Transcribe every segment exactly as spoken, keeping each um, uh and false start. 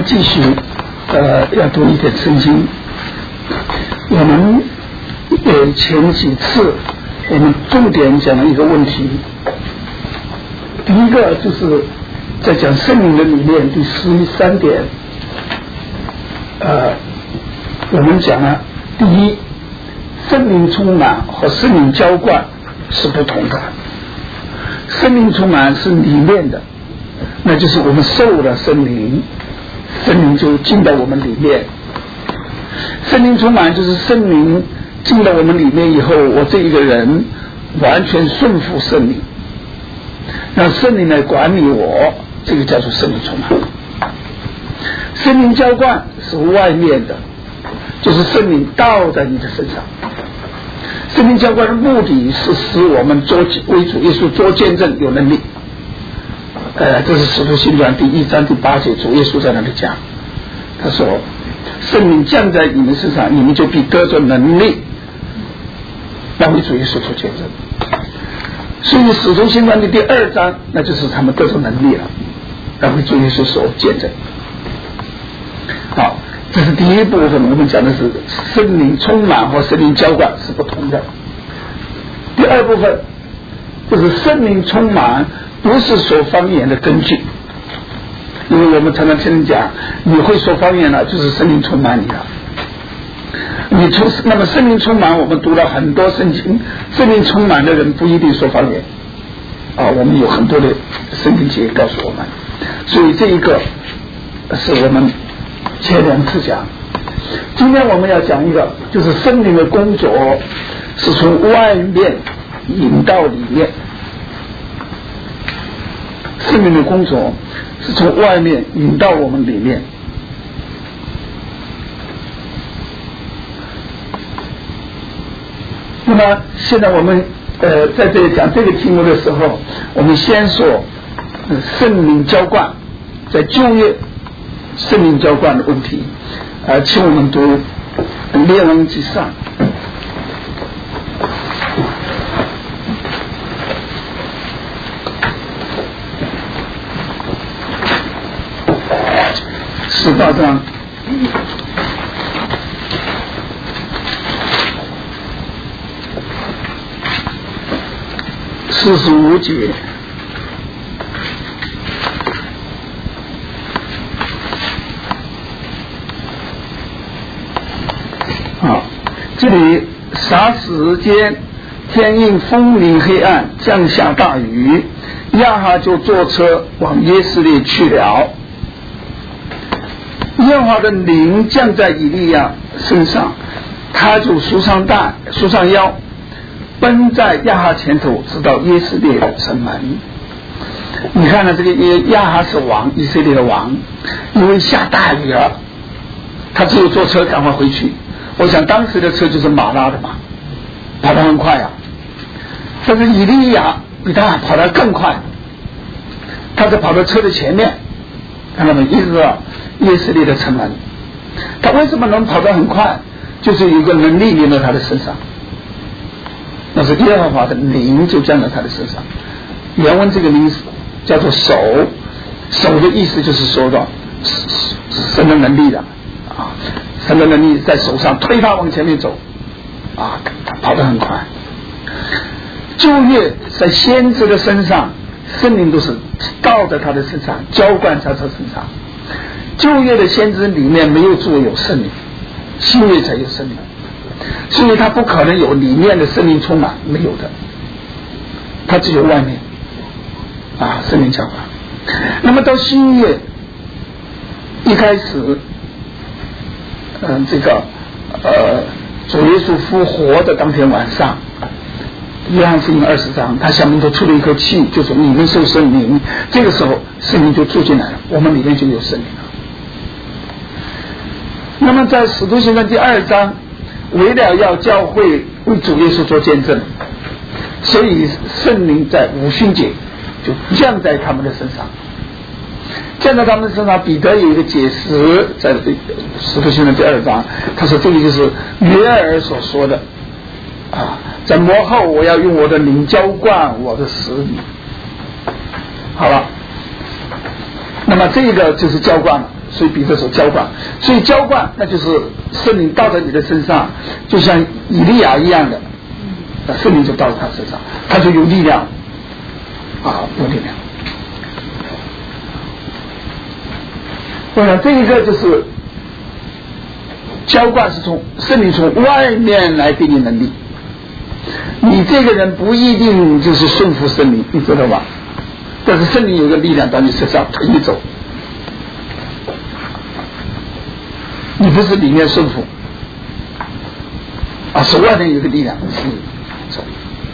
们继续呃要读一点圣经。我们呃前几次我们重点讲了一个问题，第一个就是在讲圣灵的理念，第十三点，呃，我们讲了第一，圣灵充满和圣灵浇灌是不同的。圣灵充满是里面的，那就是我们受了圣灵，圣灵就进到我们里面。圣灵充满就是圣灵进到我们里面以后，我这一个人完全顺服圣灵，让圣灵来管理我，这个叫做圣灵充满。圣灵浇灌是外面的，就是圣灵倒在你的身上。圣灵浇灌的目的是使我们做为主耶稣做见证有能力。呃，这是使徒行传第一章第八节，主耶稣在那里讲，他说圣灵降在你们身上，你们就必得着能力来为主耶稣做见证。所以使徒行传的第二章，那就是他们得着能力了，来为主耶稣所见证。好，这是第一部分，我们讲的是圣灵充满和圣灵浇灌是不同的。第二部分就是圣灵充满不是说方言的根据，因为我们常常听人讲，你会说方言了，就是圣灵充满你了。你充那么圣灵充满，我们读了很多圣经，圣灵充满的人不一定说方言啊，我们有很多的圣经节告诉我们，所以这一个是我们前两次讲。今天我们要讲一个，就是圣灵的工作是从外面引到里面，圣灵的工作是从外面引到我们里面。那么现在我们呃在这里讲这个题目的时候，我们先说呃圣灵浇灌，在旧约圣灵浇灌的问题。呃，请我们读列王纪上十八章四十五节。这里霎时间天应风林黑暗，降下大雨，亚哈就坐车往耶斯列去了。耶和华的灵降在以利亚身上，他就束上带，束上腰，奔在亚哈前头，直到耶斯列的城门。你看呢，这个亚哈是王，以色列的王，因为下大雨了，他只有坐车赶快回去。我想当时的车就是马拉的嘛，跑得很快啊。但是以利亚比他跑得更快，他是跑到车的前面，看到没？一直到耶斯列的城门。他为什么能跑得很快？就是有一个能力临到他的身上，那是耶和华的灵就降在他的身上。原文这个灵叫做手，手的意思就是说到神的能力的啊。神的能力在手上推他往前面走啊，他跑得很快。旧约在先知的身上，圣灵都是倒在他的身上，浇灌在他身上。旧约的先知里面没有作有圣灵，新约才有圣灵，所以他不可能有里面的圣灵充满，没有的，他只有外面啊圣灵浇灌。那么到新约一开始嗯，这个呃，主耶稣复活的当天晚上，约翰福音二十章，他向门徒出了一口气，就说你们受圣灵。这个时候圣灵就住进来了，我们里面就有圣灵了。那么在使徒行传第二章，为了要教会为主耶稣做见证，所以圣灵在五旬节就降在他们的身上。降在他们身上，彼得有一个解释，在使徒行传第二章，他说这个就是约珥所说的啊，在末后我要用我的灵浇灌我的使女。好了，那么这个就是浇灌了， 所以比这首浇灌。所以浇灌那就是圣灵到在你的身上，就像以利亚一样的，那圣灵就到了他身上，他就有力量啊，有力量。我想这一个就是浇灌是从圣灵从外面来给你能力，你这个人不一定就是顺服圣灵，你知道吧？但是圣灵有个力量到你身上推你走，你不是里面顺服啊，是外面有个力量推你走。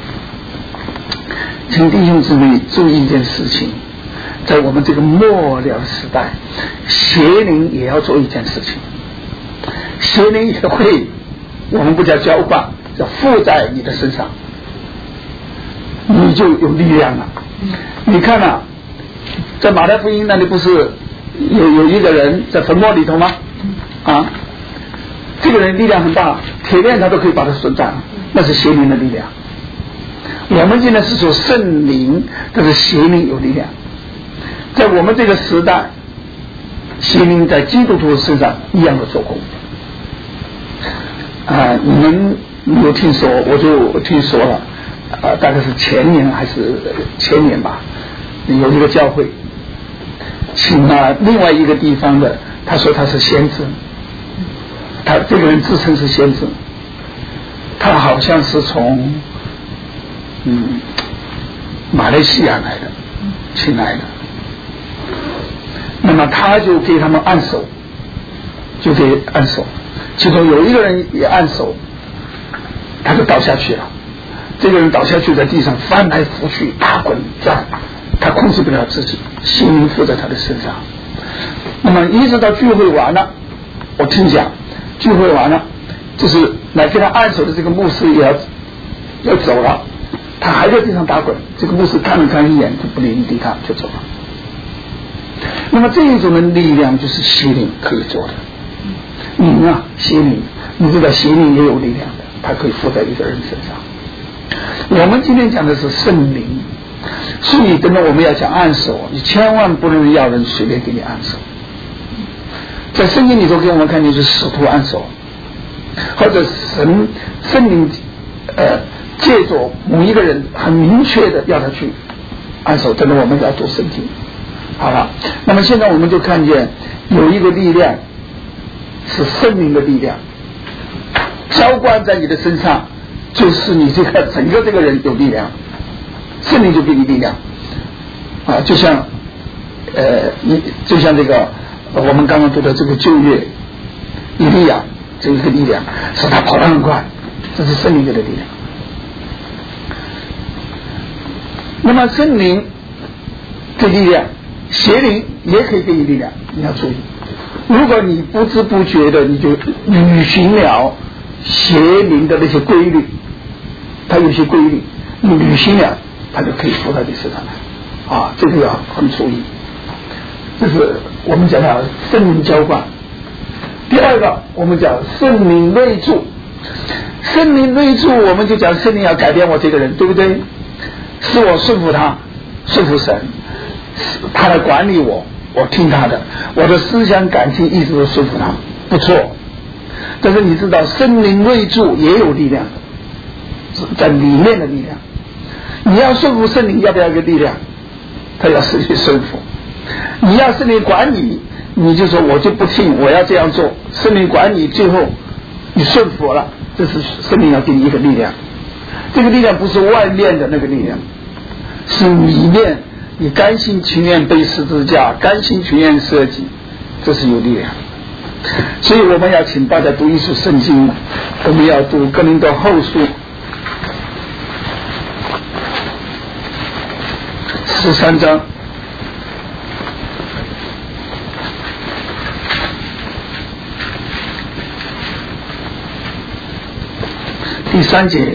请弟兄姊妹注意一件事情，在我们这个末了时代，邪灵也要做一件事情，邪灵也会，我们不叫浇灌，叫附在你的身上，你就有力量了。你看啊，在马太福音那里不是有有一个人在坟墓里头吗？啊，这个人力量很大，铁链他都可以把他损斩，那是邪灵的力量。我们现在是说圣灵，但是邪灵有力量。在我们这个时代，邪灵在基督徒身上一样的做工。啊，你们有听说？我就听说了，啊，大概是前年还是前年吧，有一个教会请了另外一个地方的，他说他是先知，他这个人自称是先知，他好像是从嗯马来西亚来的，请来的。那么他就给他们按手，就给按手，其中有一个人也按手，他就倒下去了。这个人倒下去，在地上翻来覆去，打滚转，他控制不了自己，心灵附在他的身上。那么一直到聚会完了，我听讲，聚会完了，就是来给他按手的这个牧师也要要走了，他还在地上打滚。这个牧师看了看一眼，就不理理他，就走了。那么这一种的力量就是邪灵可以做的。你啊，邪灵，你知道邪灵也有力量的，它可以附在一个人身上。我们今天讲的是圣灵，所以等到我们要讲按手，你千万不能要人随便给你按手。在圣经里头给我们看见是使徒按手，或者神圣灵呃借着某一个人很明确的要他去按手，等到我们要读圣经。好了，那么现在我们就看见有一个力量是圣灵的力量，浇灌在你的身上，就是你这个整个这个人有力量，圣灵就给你力量啊，就像呃，你就像这个我们刚刚读的这个旧约以利亚这一个力量，使他跑得很快，这是圣灵给的力量。那么圣灵给力量，邪灵也可以给你力量，你要注意。如果你不知不觉的你就履行了邪灵的那些规律，它有些规律你履行了，它就可以附到你身上来啊，这个要很注意。这是我们讲的圣灵浇灌。第二个我们讲圣灵内住，圣灵内住我们就讲圣灵要改变我这个人，对不对？是我顺服他，顺服神，他来管理我，我听他的，我的思想感情一直都顺服他，不错。但是你知道圣灵内住也有力量，在里面的力量。你要顺服圣灵，要不要一个力量？他要使你顺服。你要圣灵管你，你就说我就不听，我要这样做。圣灵管你，最后你顺服了，这是圣灵要给你一个力量。这个力量不是外面的那个力量，是里面你甘心情愿背十字架，甘心情愿舍己，这是有力量。所以我们要请大家读一书圣经，我们要读哥林多后书十三章第三节，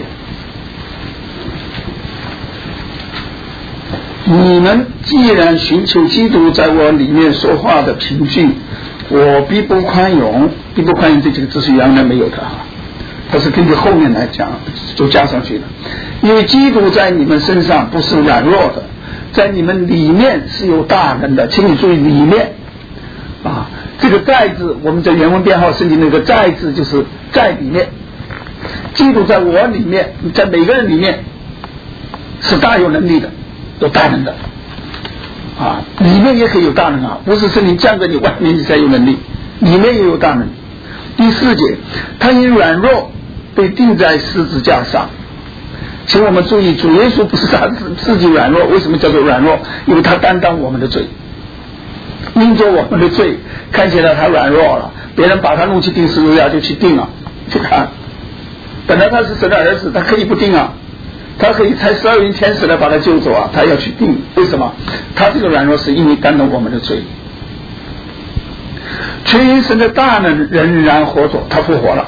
你们既然寻求基督在我里面说话的凭据，我必不宽容。必不宽容这几个字是原来没有的啊，它是根据后面来讲就加上去的。因为基督在你们身上不是软弱的，在你们里面是有大能的，请你注意里面啊， 这个在字，我们在原文编号圣经那个在字就是在里面，基督在我里面，在每个人里面是大有能力的，有大能的啊，里面也可以有大能啊，不是圣灵降给你，外面你才有能力，里面也有大能。第四节，他因软弱被钉在十字架上。请我们注意，主耶稣不是他自己软弱，为什么叫做软弱？因为他担当我们的罪，因着我们的罪，看起来他软弱了，别人把他弄去钉十字架就去钉了，去看。本来他是神的儿子，他可以不钉啊，他可以差十二云天使来把他救走啊，他要去钉，为什么？他这个软弱是因为担当我们的罪。全因神的大能仍然活着，他复活了。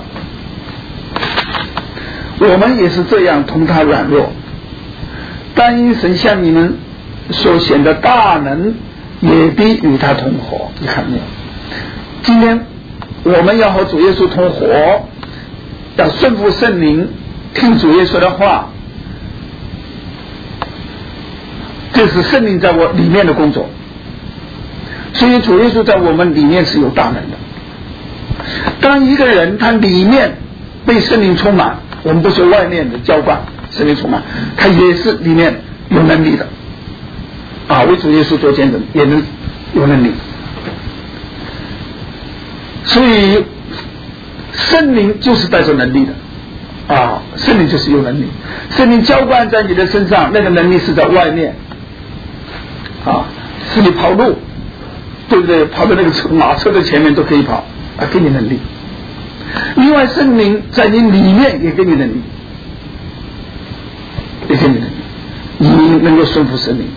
我们也是这样同他软弱，但因神向你们所显的大能也必与他同活。你看没有？今天我们要和主耶稣同活，要顺服圣灵，听主耶稣的话，这是圣灵在我里面的工作。所以主耶稣在我们里面是有大能的。当一个人他里面被圣灵充满，我们不说外面的浇灌，圣灵充满，他也是里面有能力的啊，为主耶稣做见证也能有能力。所以圣灵就是带着能力的啊，圣灵就是有能力，圣灵浇灌在你的身上，那个能力是在外面啊，是你跑路，对不对？跑到那个车马车的前面都可以跑啊，给你能力。另外圣灵在你里面也给你能力，也给你能力，你能够顺服圣灵。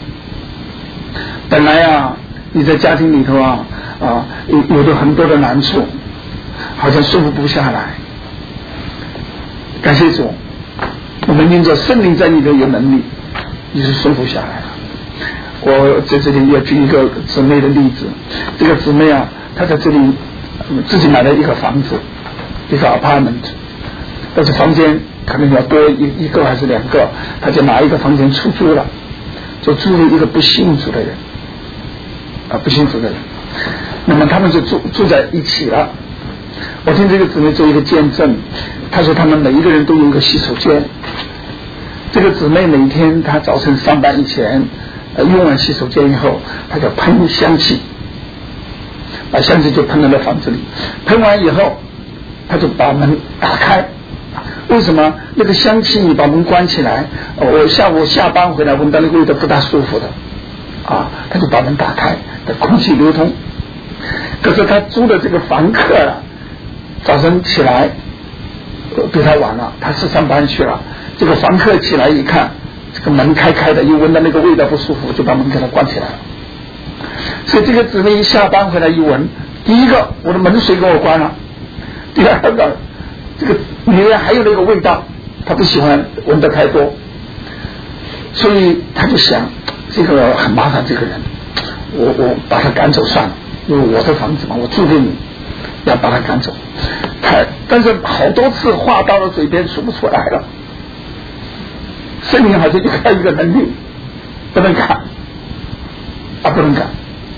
本来啊你在家庭里头啊啊有有的很多的难处，好像顺服不下来，感谢主，我们因着圣灵在你的有能力，你是顺服下来了。我在这里也举一个姊妹的例子，这个姊妹啊她在这里自己买了一个房子，一个 apartment， 但是房间可能要多一一个还是两个，他就拿一个房间出租了，就租了一个不信主的人啊，不信主的人，那么他们就住住在一起了。我听这个姊妹做一个见证，她说他们每一个人都有一个洗手间，这个姊妹每天她早晨上班以前，呃，用完洗手间以后，她就喷香气，把香气就喷到了房子里，喷完以后他就把门打开。为什么？那个香气你把门关起来，我下午下班回来闻到那个味道不大舒服的啊，他就把门打开，的空气流通。可是他租的这个房客啊，早晨起来比他晚了，他是上班去了，这个房客起来一看这个门开开的，又闻到那个味道不舒服，就把门给他关起来了。所以这个姊妹一下班回来一闻，第一个我的门谁给我关了，第二个这个里面还有那个味道，他不喜欢闻得太多，所以他就想这个很麻烦，这个人我我把他赶走算了，因为我的房子嘛，我租给你，要把他赶走。他但是好多次话到了嘴边说不出来了，圣灵好像就看一个能力，不能赶啊，不能赶。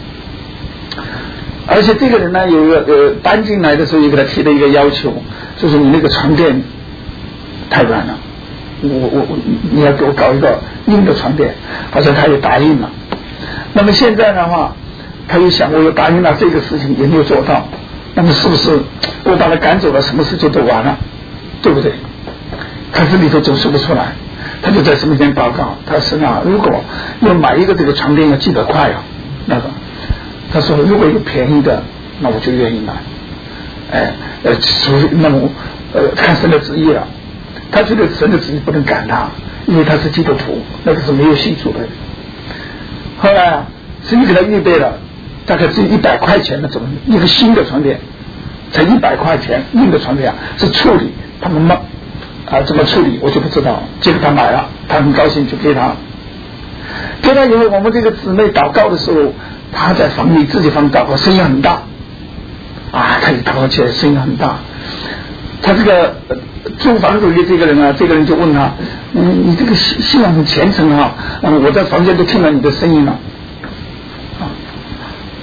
而且这个人呢，有一个呃搬进来的时候，也给他提了一个要求，就是你那个床垫太软了，我我我你要给我搞一个硬的床垫，好像他也答应了。那么现在的话，他又想，我又答应了这个事情也没有做到，那么是不是我把他赶走了，什么事就都完了，对不对？可是里头总说不出来，他就在神面前祷告，他说啊，如果要买一个这个床垫要几百块啊，那个。他说如果有便宜的，那我就愿意买。哎，呃，除非那么呃看神的旨意了，他觉得神的旨意不能赶他，因为他是基督徒，那个是没有信主的人。后来啊，神给他预备了大概只有一百块钱的怎么一个新的床垫，才一百块钱硬的床垫啊，是处理他们嘛啊怎么处理我就不知道，结果他买了，他很高兴就给他。给他以后，我们这个姊妹祷告的时候，他在房里自己房祷告，声音很大啊，他一祷告起来声音很大。他这个租房子的这个人啊，这个人就问他，嗯，你这个信信仰很虔诚啊，嗯，我在房间都听到你的声音了啊。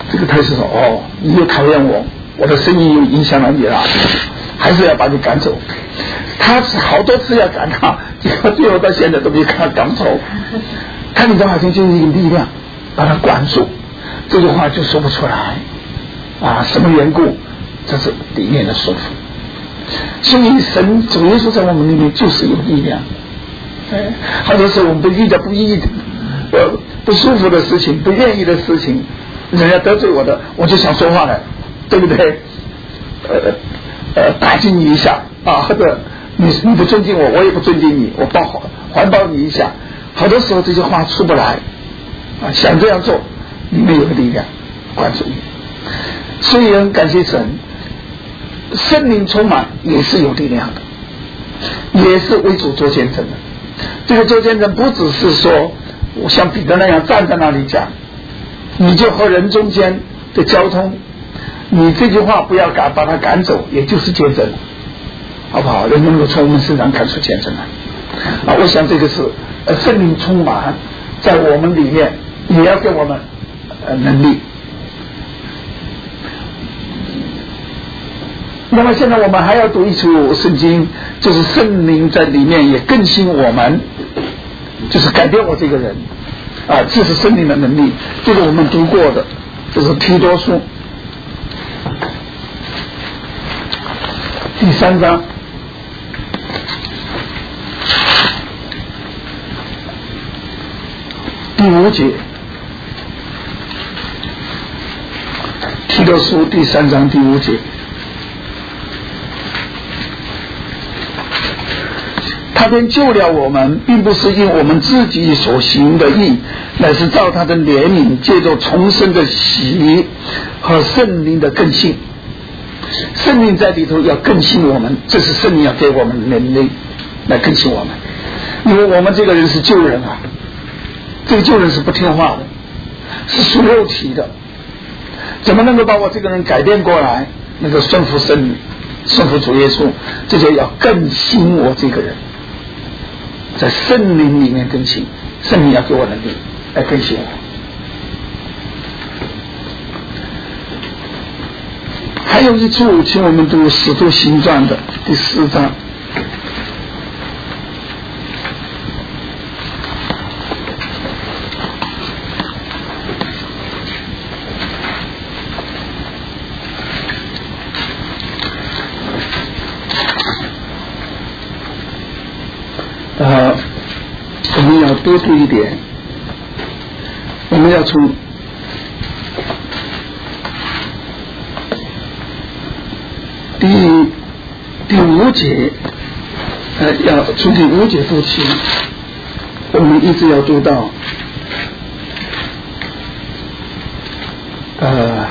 这个太师说哦，你又讨厌我，我的生意又影响了你了，还是要把你赶走。他好多次要赶他，结果最后到现在都没赶赶走。看你这好像就是一个力量把他管住，这句话就说不出来啊，什么缘故？这是里面的束缚。所以神主耶稣在我们里面就是有力量。哎，好多时候我们不遇到不易的、呃不舒服的事情、不愿意的事情，人家得罪我的，我就想说话了，对不对？呃呃，打击你一下啊，或者你你不尊敬我，我也不尊敬你，我报还报你一下。好多时候这些话出不来啊，想这样做，里面有个力量关注你。所以很感谢神，圣灵充满也是有力量的，也是为主做见证的。这个做见证不只是说我像彼得那样站在那里讲，你就和人中间的交通，你这句话不要赶把他赶走，也就是见证，好不好？人能够从我们身上看出见证来啊！我想这个是呃圣灵充满在我们里面，也要给我们呃能力。那么现在我们还要读一处圣经，就是圣灵在里面也更新我们，就是改变我这个人啊，这是圣灵的能力。这个我们读过的，这是提多书第三章第五节，提多书第三章第五节。他便救了我们，并不是因我们自己所行的义，乃是照他的怜悯，借着重生的喜和圣灵的更新。圣灵在里头要更新我们，这是圣灵要给我们的能力来更新我们。因为我们这个人是旧人啊，这个旧人是不听话的，是属肉体的，怎么能够把我这个人改变过来，能够顺服圣灵，顺服主耶稣？这就要更新我这个人，在圣灵里面更新，圣灵要给我能力来更新我。还有一处，请我们读《使徒行传》的第四章。呃，我们要多读一点，我们要从第第五节，呃，要从第五节读起，我们一直要读到呃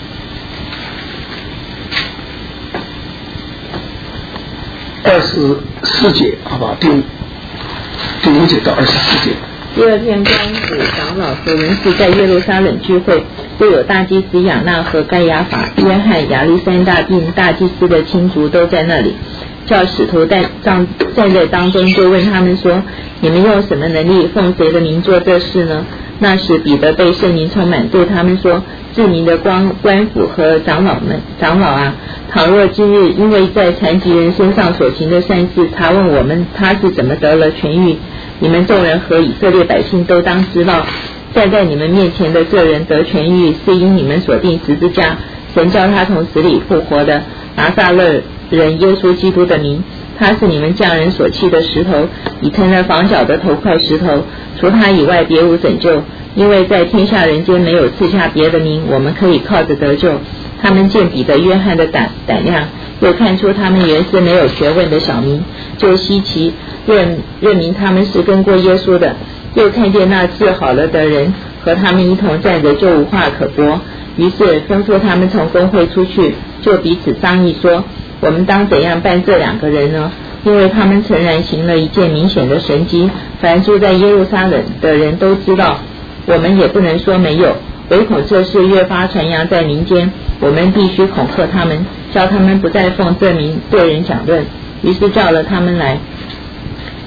二十四节，好不好？第五第五节到二十四节。 第二天中午，长老和文士在耶路撒冷聚会，都有大祭司亚那和该亚法、约翰、亚历山大并大祭司的亲族都在那里。叫使徒在站站在当中，就问他们说：你们用什么能力，奉谁的名做这事呢？那时彼得被圣灵充满，对他们说：治民的官官府和长老们，长老啊，倘若今日因为在残疾人身上所行的善事，查问我们他是怎么得了痊愈，你们众人和以色列百姓都当知道，站在你们面前的这人得痊愈，是因你们所定十字架，神叫他从死里复活的拿撒勒人耶稣基督的名。他是你们匠人所弃的石头，已成了房角的头块石头，除他以外别无拯救，因为在天下人间没有赐下别的名，我们可以靠着得救。他们见彼得、约翰的胆胆量，又看出他们原是没有学问的小民，就稀奇，认认明他们是跟过耶稣的。又看见那治好了的人和他们一同站着，就无话可驳。于是吩咐他们从公会出去，就彼此商议说：我们当怎样办这两个人呢？因为他们诚然行了一件明显的神迹，凡住在耶路撒冷的人都知道，我们也不能说没有，唯恐这事越发传扬在民间，我们必须恐吓他们，叫他们不再奉这名对人讲论。于是叫了他们来，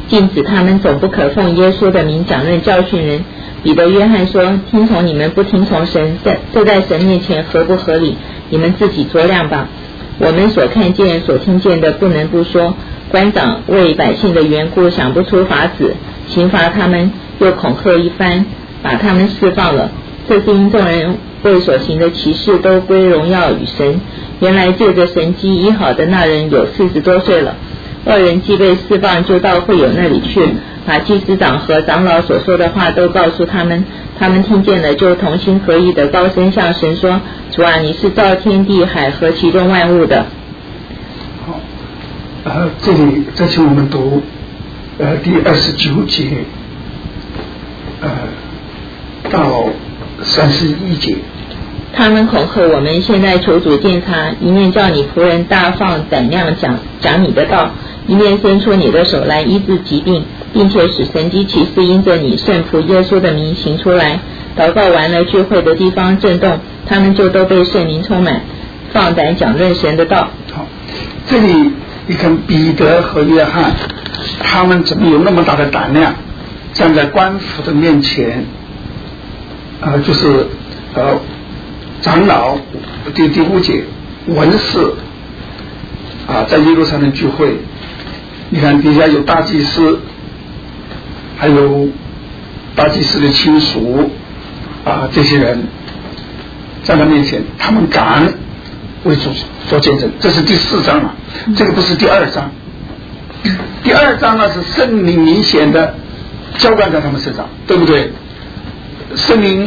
禁止他们总不可奉耶稣的名讲论教训人。彼得、约翰说：听从你们不听从神，这在神面前合不合理？你们自己酌量吧。我们所看见所听见的不能不说。官长为百姓的缘故想不出法子刑罚他们，又恐吓一番，把他们释放了。这是因众人为所行的奇事都归荣耀与神。原来借着神机医好的那人有四十多岁了。二人既被释放，就到会友那里去，把祭司长和长老所说的话都告诉他们。他们听见了，就同心合意的高声向神说：主啊，你是造天地海和其中万物的。 好，呃，这里再请我们读呃第二十九节呃到三十一节。 他们恐吓我们，现在求主鉴察，一面叫你仆人大放胆量讲讲你的道，一面伸出你的手来医治疾病，并且使神迹奇事因着你顺服耶稣的名行出来。祷告完了，聚会的地方震动，他们就都被圣灵充满，放胆讲论神的道。 好，这里你看彼得和约翰，他们怎么有那么大的胆量，站在官府的面前，呃，就是呃。长老第第五节，文士啊，在耶路撒冷聚会，你看底下有大祭司，还有大祭司的亲属啊，这些人在他面前，他们敢为主做见证。这是第四章了，这个不是第二章。第二章呢是圣灵明显的浇灌在他们身上，对不对？圣灵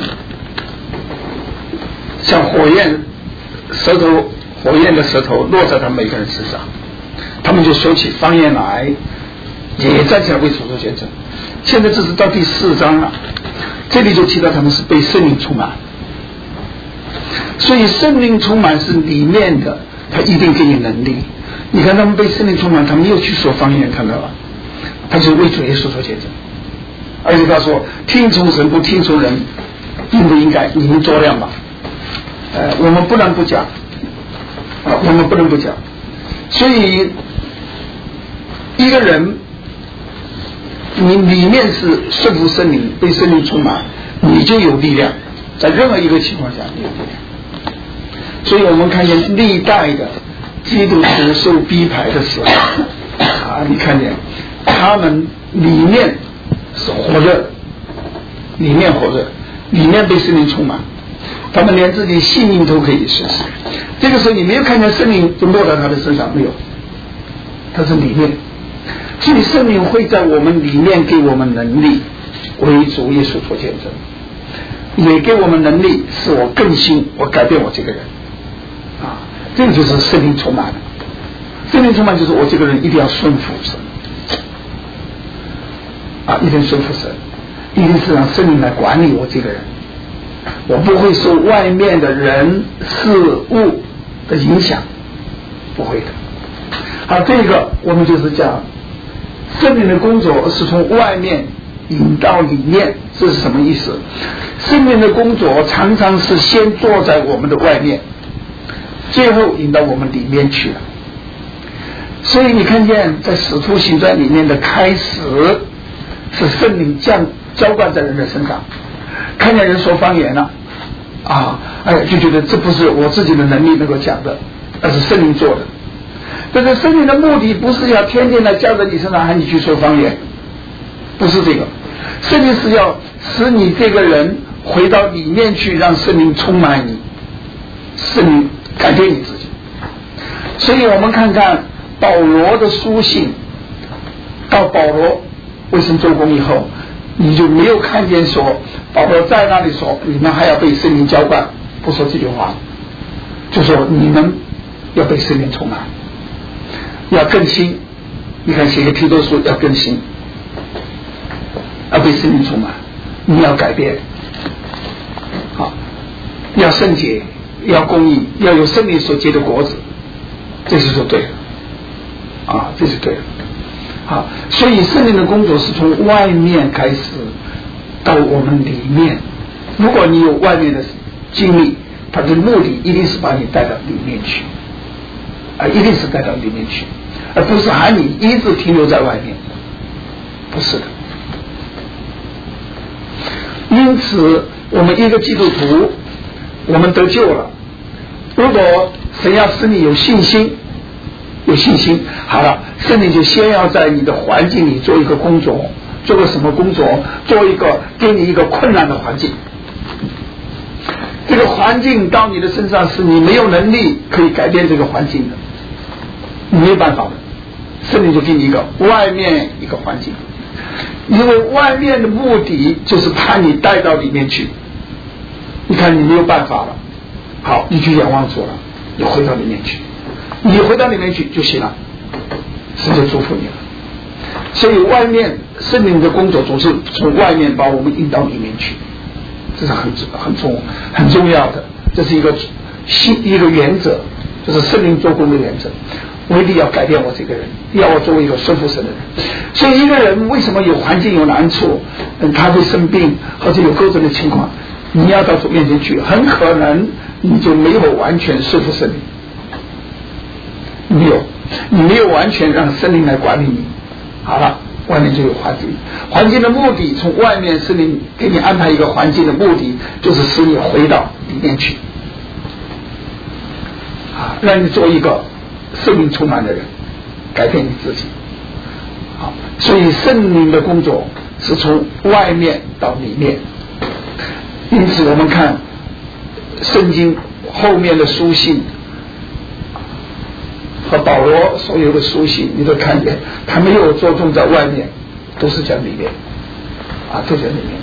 像火焰舌头，火焰的舌头落在他们每个人身上，他们就说起方言来，也站起来为主做见证。现在这是到第四章了，这里就提到他们是被圣灵充满，所以圣灵充满是里面的，他一定给你能力。你看他们被圣灵充满，他们又去说方言，看到了，他就为主耶稣做见证。而且他说听从神不听从人，应不应该你们酌量吧。呃，我们不能不讲，啊，我们不能不讲。所以，一个人，你里面是顺服圣灵，被圣灵充满，你就有力量，在任何一个情况下你有力量。所以我们看见历代的基督徒受逼迫的时候，啊，你看见他们里面是火热，里面火热，里面被圣灵充满。他们连自己性命都可以实施，这个时候你没有看见圣灵就落在他的身上，没有，他是里面，所以圣灵会在我们里面给我们能力，为主耶稣做见证，也给我们能力使我更新，我改变我这个人，啊，这个就是圣灵充满了。圣灵充满就是我这个人一定要顺服神，啊，一定顺服神，一定是让圣灵来管理我这个人。我不会受外面的人事物的影响，不会的。好，这个我们就是讲圣灵的工作是从外面引到里面，这是什么意思？圣灵的工作常常是先坐在我们的外面，最后引到我们里面去了。所以你看见在使徒行传里面的开始是圣灵降浇灌在人的身上，看见人说方言了啊，哎，就觉得这不是我自己的能力能够讲的，而是圣灵做的。但是圣灵的目的不是要天天来降在你身上喊你去说方言，不是这个。圣灵是要使你这个人回到里面去，让圣灵充满你，圣灵改变你自己。所以我们看看保罗的书信，到保罗为神做工以后，你就没有看见说保罗在那里说你们还要被圣灵浇灌，不说这句话，就说你们要被圣灵充满，要更新。你看写个提多书要更新，要被圣灵充满，你要改变，好，要圣洁，要公义，要有圣灵所结的果子，这是说对的啊，这是对的。好，所以圣灵的工作是从外面开始到我们里面。如果你有外面的经历，它的目的一定是把你带到里面去，啊，一定是带到里面去，而不是喊你一直停留在外面。 不是的。因此我们一个基督徒，我们得救了，如果神要使你有信心，有信心，好了，圣灵就先要在你的环境里做一个工作，做个什么工作？做一个给你一个困难的环境。这个环境到你的身上是你没有能力可以改变这个环境的，你没有办法的。圣灵就给你一个外面一个环境，因为外面的目的就是把你带到里面去。你看你没有办法了，好，你去仰望主了，你回到里面去，你回到里面去就行了，神就祝福你了。所以外面圣灵的工作总是从外面把我们引到里面去，这是很很重很重要的，这是一个一个原则，就是圣灵做工的原则。我一定要改变我这个人，要我作为一个顺服神的人。所以一个人为什么有环境有难处，嗯，他会生病或者有各种的情况，你要到主面前去，很可能你就没有完全顺服神灵，没有，你没有完全让圣灵来管理你。好了，外面就有环境，环境的目的，从外面圣灵给你安排一个环境的目的，就是使你回到里面去，啊，让你做一个圣灵充满的人，改变你自己。好，所以圣灵的工作是从外面到里面。因此我们看圣经后面的书信和保罗所有的书信，你都看见他没有着重在外面，都是在里面，啊，都在里面。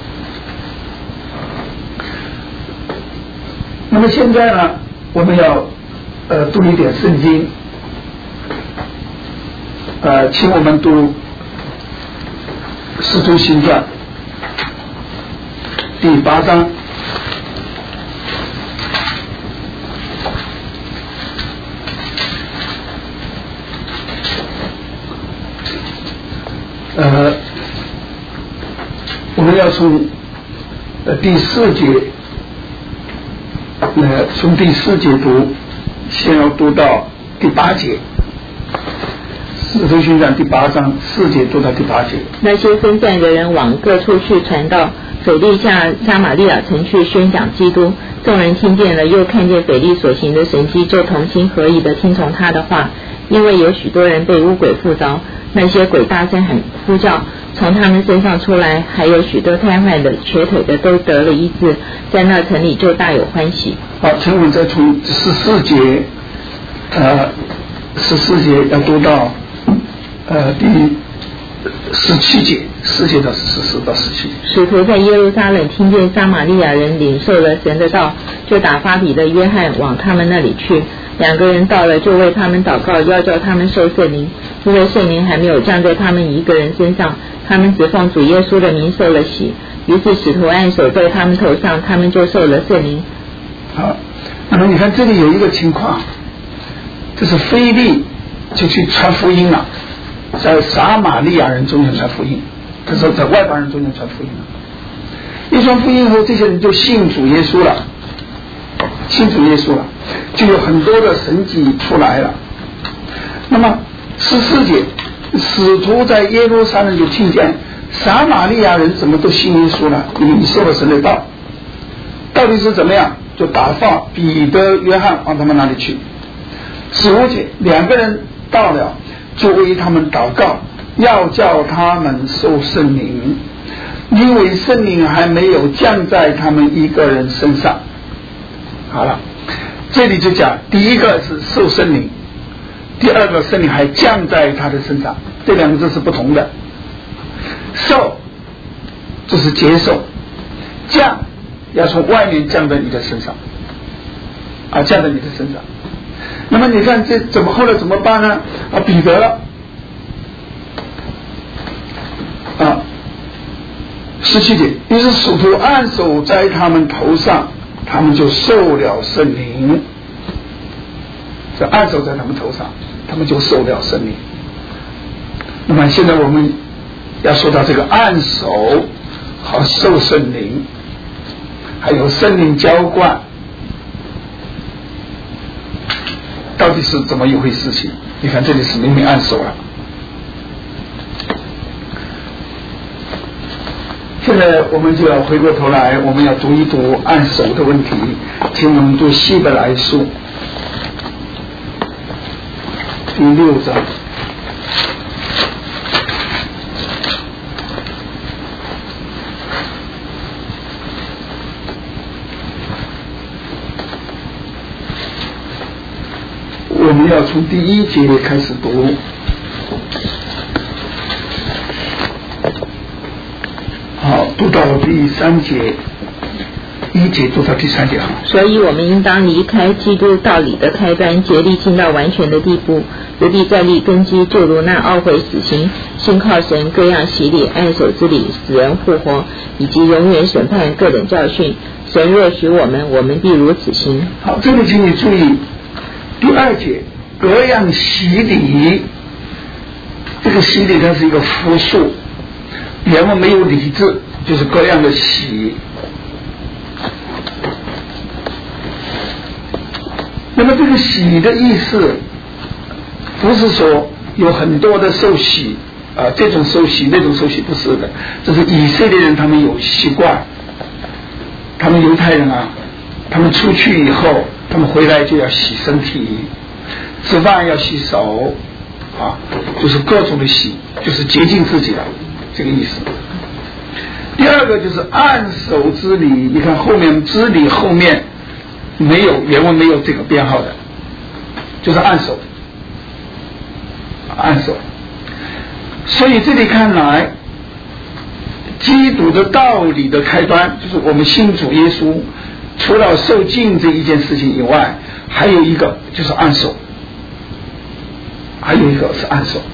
那么现在呢，我们要呃读一点圣经，呃，请我们读《使徒行传》第八章。呃，我们要从呃第四节，呃，从第四节读，先要读到第八节。使徒行传第八章四节读到第八节。 那些分散的人往各处去传道，腓利向撒玛利亚城去宣讲基督。众人听见了，又看见腓利所行的神迹，就同心合意的听从他的话。因为有许多人被污鬼附着，那些鬼大声喊呼叫，从他们身上出来，还有许多瘫痪的、瘸腿的都得了医治，在那城里就大有欢喜。 好，请我们再从十四节，呃，十四节要读到呃第十七节，十节到十四到十七节。 使徒在耶路撒冷听见撒玛利亚人领受了神的道，就打发彼得、约翰往他们那里去。两个人到了，就为他们祷告，要叫他们受圣灵，因为圣灵还没有降在他们一个人身上，他们只奉主耶稣的名受了洗。于是使徒按手在他们头上，他们就受了圣灵。 好，那么你看这里有一个情况，就是腓利就去传福音了，在撒玛利亚人中间传福音，他说在外邦人中间传福音了。一传福音后，这些人就信主耶稣了，信主耶稣了，就有很多的神迹出来了。那么十四节，使徒在耶路撒冷就听见撒玛利亚人怎么都信耶稣了，领受了神的道，到底是怎么样？就打发彼得、约翰往他们那里去。十五节，两个人到了，就为他们祷告，要叫他们受圣灵，因为圣灵还没有降在他们一个人身上。好了，这里就讲第一个是受圣灵，第二个圣灵还降在他的身上，这两个字是不同的。受就是接受，降要从外面降在你的身上，啊，降在你的身上。那么你看这怎么后来怎么办呢？啊，彼得了，啊，十七节，于是使徒按手在他们头上，他们就受了圣灵。这按手在他们头上，他们就受了圣灵。那么现在我们要说到这个按手和受圣灵，还有圣灵浇灌，到底是怎么一回事情？你看这里是明明按手了。 在我们就要回过头来，我们要读一读按手的问题，请我们读希伯来书第六章。我们要从第一节开始读，好，读到第三节，一节读到第三节。 所以我们应当离开基督道理的开端，竭力进到完全的地步，不必再立根基，就如那懊悔死刑、信靠神各样洗礼、按手之礼、死人复活，以及永远审判各等教训。神若许我们，我们必如此行。 好，这里请你注意第二节，各样洗礼，这个洗礼它是一个复数，原文没有礼字，就是各样的洗。那么这个洗的意思不是说有很多的受洗啊，这种受洗那种受洗，不是的，这是以色列人他们有习惯，他们犹太人啊，他们出去以后他们回来就要洗身体，吃饭要洗手啊，就是各种的洗，就是洁净自己的这个意思。第二个就是按手之礼，你看后面之礼后面没有，原文没有这个编号的，就是按手按手。所以这里看来基督的道理的开端，就是我们信主耶稣，除了受浸这一件事情以外，还有一个就是按手，还有一个是按手。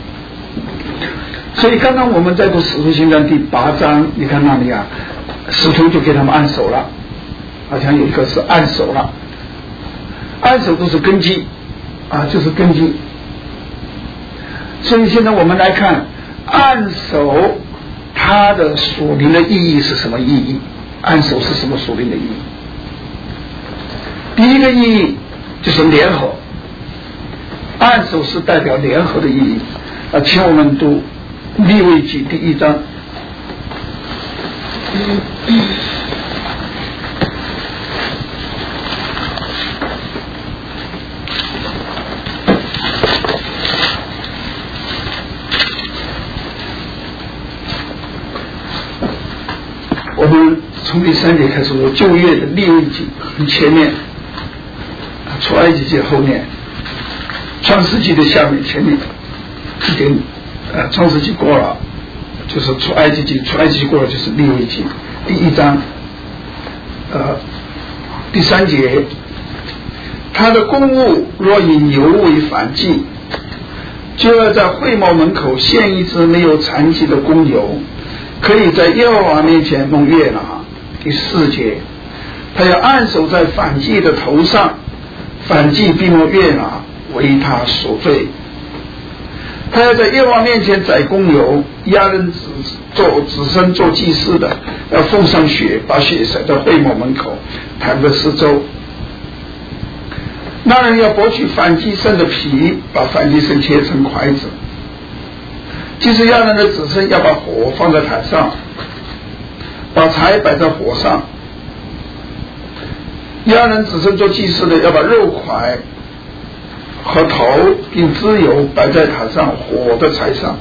所以刚刚我们在读使徒行传第八章，你看那里啊，使徒就给他们按手了，好像有一个是按手了，按手都是根基啊，就是根基。所以现在我们来看按手它的属灵的意义是什么意义？按手是什么属灵的意义？第一个意义就是联合，按手是代表联合的意义啊，请我们读利未记第一章。我们从第三节开始说旧约的利未记前面，出埃及记后面，创世纪的下面前面一点，呃，创世纪过了就是出埃及记，出埃及记过了就是利未记第一章，呃，第三节，他的公物若以牛为燔祭，就要在会幕门口献一只没有残疾的公牛，可以在耶和华面前蒙悦纳。第四节，他要按手在燔祭的头上，燔祭必蒙悦纳，为他赎罪。他要在耶和华面前宰公牛，亚伦子做子孙做祭司的，要奉上血，把血洒在会幕门口，弹个四周。那人要剥去燔祭牲的皮，把燔祭牲切成筷子。祭司亚伦的子孙要把火放在坛上，把柴摆在火上。亚伦子孙做祭司的要把肉块和头并脂油摆在坛上火的柴上。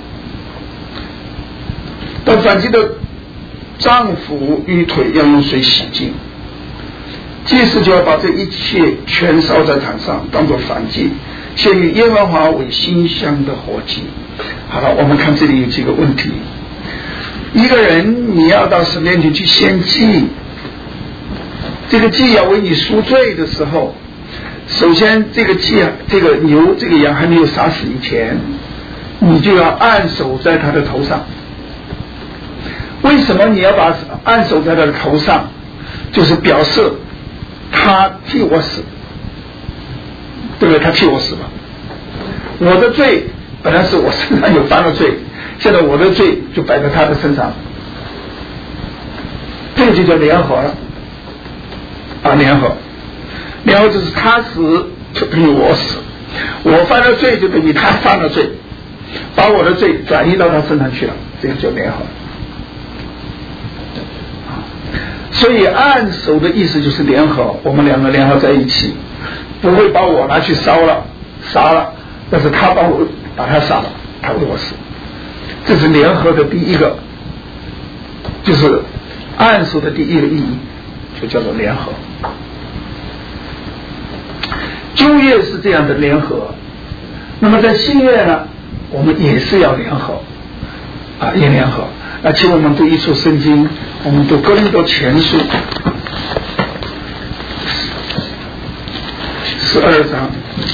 但燔祭的脏腑与腿要用水洗净，祭司就要把这一切全烧在坛上，当作燔祭，献于耶和华为馨香的火祭。好了，我们看这里有几个问题。一个人你要到神面前去献祭，这个祭要为你赎罪的时候，首先这个祭这个牛这个羊还没有杀死以前，你就要按手在他的头上。为什么你要把按手在他的头上？就是表示他替我死，对不对？他替我死吧。我的罪本来是我身上有犯了罪，现在我的罪就摆在他的身上，这个就叫联合了啊，联合，联合就是他死就等于我死，我犯了罪就等于他犯了罪，把我的罪转移到他身上去了，这个叫联合。 所以按手的意思就是联合，我们两个联合在一起，不会把我拿去烧了杀了，但是他把我把他杀了，他为我死，这是联合的第一个，就是按手的第一个意义，就叫做联合。旧约是这样的联合，那么在新约呢，我们也是要联合啊，也联合。那请我们读一处圣经，我们读哥林多前书十二章。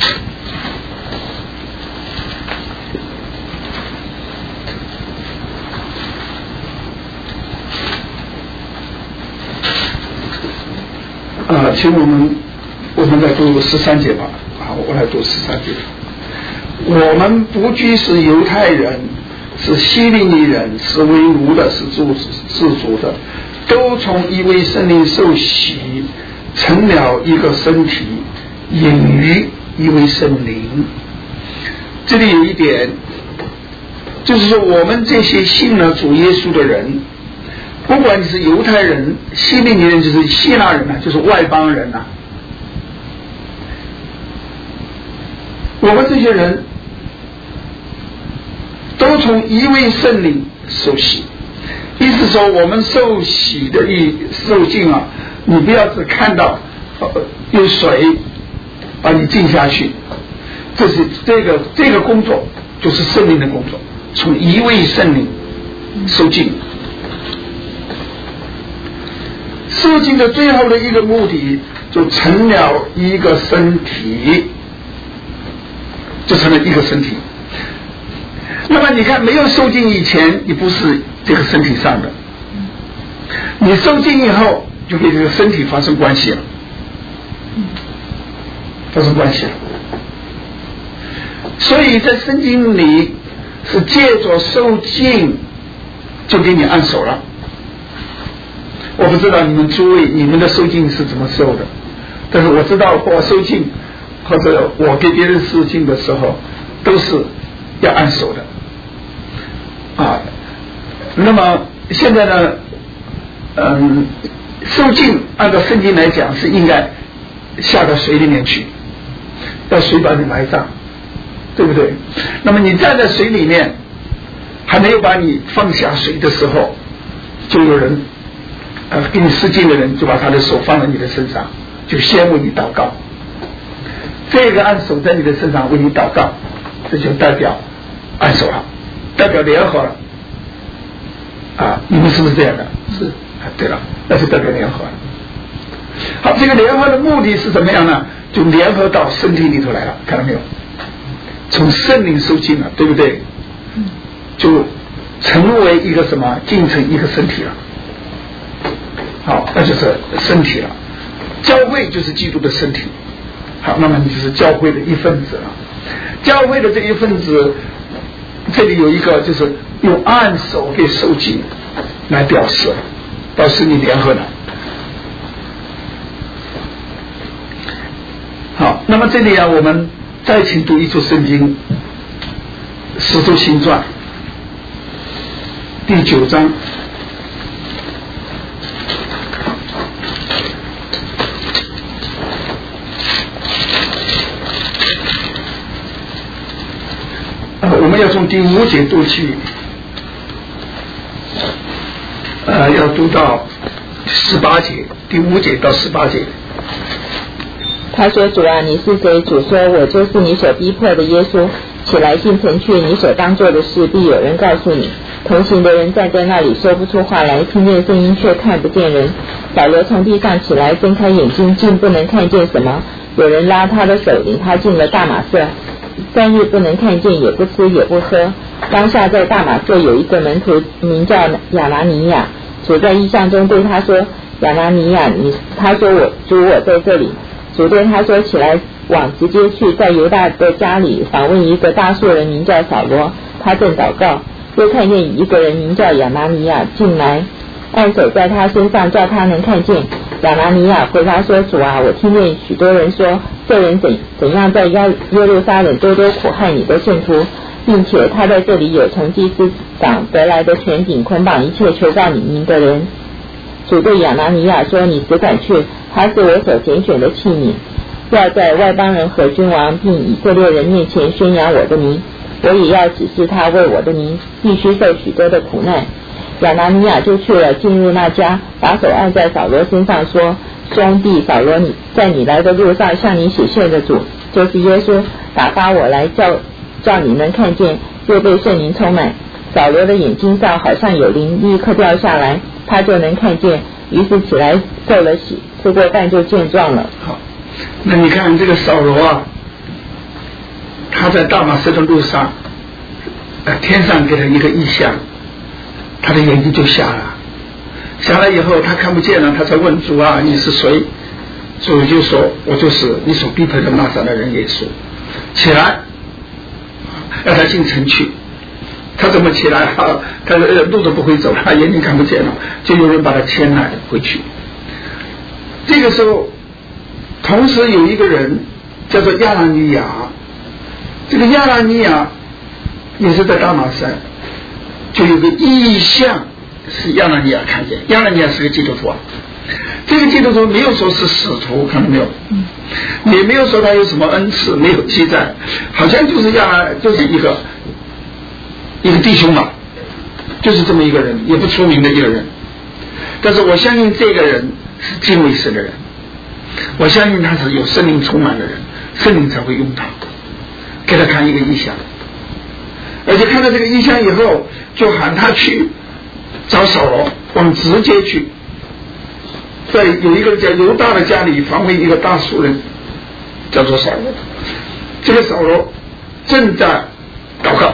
啊，请我们我们来读十三节吧。好，我来读十三节。我们不拘是犹太人，是希利尼人，是为奴的，是自自主的，都从一位圣灵受洗，成了一个身体，隐于一位圣灵。这里有一点，就是说我们这些信了主耶稣的人，不管你是犹太人，希利尼人就是希腊人啊，就是外邦人啊，我们这些人都从一位圣灵受洗。意思说我们受洗的一受浸啊，你不要只看到、呃、有水把你浸下去，这是这个这个工作就是圣灵的工作，从一位圣灵受浸。受浸的最后的一个目的，就成了一个身体，就成了一个身体。那么你看，没有受浸以前，你不是这个身体上的；你受浸以后，就跟这个身体发生关系了，发生关系了。所以在圣经里是借着受浸就给你按手了。我不知道你们诸位你们的受浸是怎么受的，但是我知道我受浸或者我给别人受浸的时候都是要按手的啊。那么现在呢，嗯，受浸按照圣经来讲是应该下到水里面去，要水把你埋葬，对不对？那么你站在水里面还没有把你放下水的时候，就有人呃，给你施浸的人就把他的手放在你的身上，就先为你祷告。这个按手在你的身上为你祷告，这就代表按手了，代表联合了。啊，你们是不是这样的？是啊，对了，那是代表联合了。好，这个联合的目的是怎么样呢？就联合到身体里头来了，看到没有？从圣灵受浸了，对不对？就成为一个什么？进成一个身体了。好，那就是身体了。教会就是基督的身体。好，那么你就是教会的一份子了。教会的这一份子，这里有一个就是用按手给受浸来表示，表示你联合了。好，那么这里啊，我们再请读一处圣经，《使徒行传》第九章。我们要从第五节读起，呃，要读到十八节，第五节到十八节。 他说：“主啊，你是谁？”主说：“我就是你所逼迫的耶稣。起来进城去，你所当做的事必有人告诉你。”同行的人站在那里说不出话来，听见声音却看不见人。保罗从地上起来，睁开眼睛，竟不能看见什么。有人拉他的手，领他进了大马色。三日不能看见，也不吃也不喝。当下在大马色有一个门徒名叫亚拿尼亚，主在异象中对他说：“亚拿尼亚，你。”他说：“我主，我在这里。”主对他说：“起来，往直接去，在犹大的家里访问一个大数人，名叫扫罗。他正祷告，又看见一个人名叫亚拿尼亚进来，按手在他身上，叫他能看见。亚拿尼亚回答说：“主啊，我听见许多人说，这人怎怎样在耶耶路撒冷多多苦害你的圣徒，并且他在这里有从祭司长得来的权柄，捆绑一切求告你名的人。” 主对亚拿尼亚说：你只管去，他是我所拣选的器皿，要在外邦人和君王并以色列人面前宣扬我的名。我也要指示他为我的名必须受许多的苦难。亚拿尼亚就去了，进入那家，把手按在扫罗身上说：兄弟扫罗，你在你来的路上向你显现的主，就是耶稣，打发我来叫叫你能看见，又被圣灵充满。扫罗的眼睛上好像有灵立刻掉下来，他就能看见，于是起来受了洗，吃过饭就健壮了。 好，那你看这个扫罗啊，他在大马士的路上，呃，天上给他一个异象，他的眼睛就瞎了，瞎了以后他看不见了，他才问主啊，你是谁？主就说，我就是你所逼迫的拿撒勒人耶稣。起来，让他进城去。他怎么起来啊？他路都不会走，他眼睛看不见了，就有人把他牵来回去。这个时候，同时有一个人叫做亚拿尼亚，这个亚拿尼亚也是在大马士，就有个异象是亚拿尼亚看见。亚拿尼亚是个基督徒啊，这个基督徒没有说是使徒，看到没有？嗯，也没有说他有什么恩赐，没有记载，好像就是亚就是一个。一个弟兄嘛，就是这么一个人，也不出名的一个人，但是我相信这个人是敬畏神的人，我相信他是有圣灵充满的人，圣灵才会用他，给他看一个异象，而且看到这个异象以后，就喊他去找扫罗，往直接去，在有一个叫犹大的家里访问一个大俗人，叫做扫罗，这个扫罗正在祷告。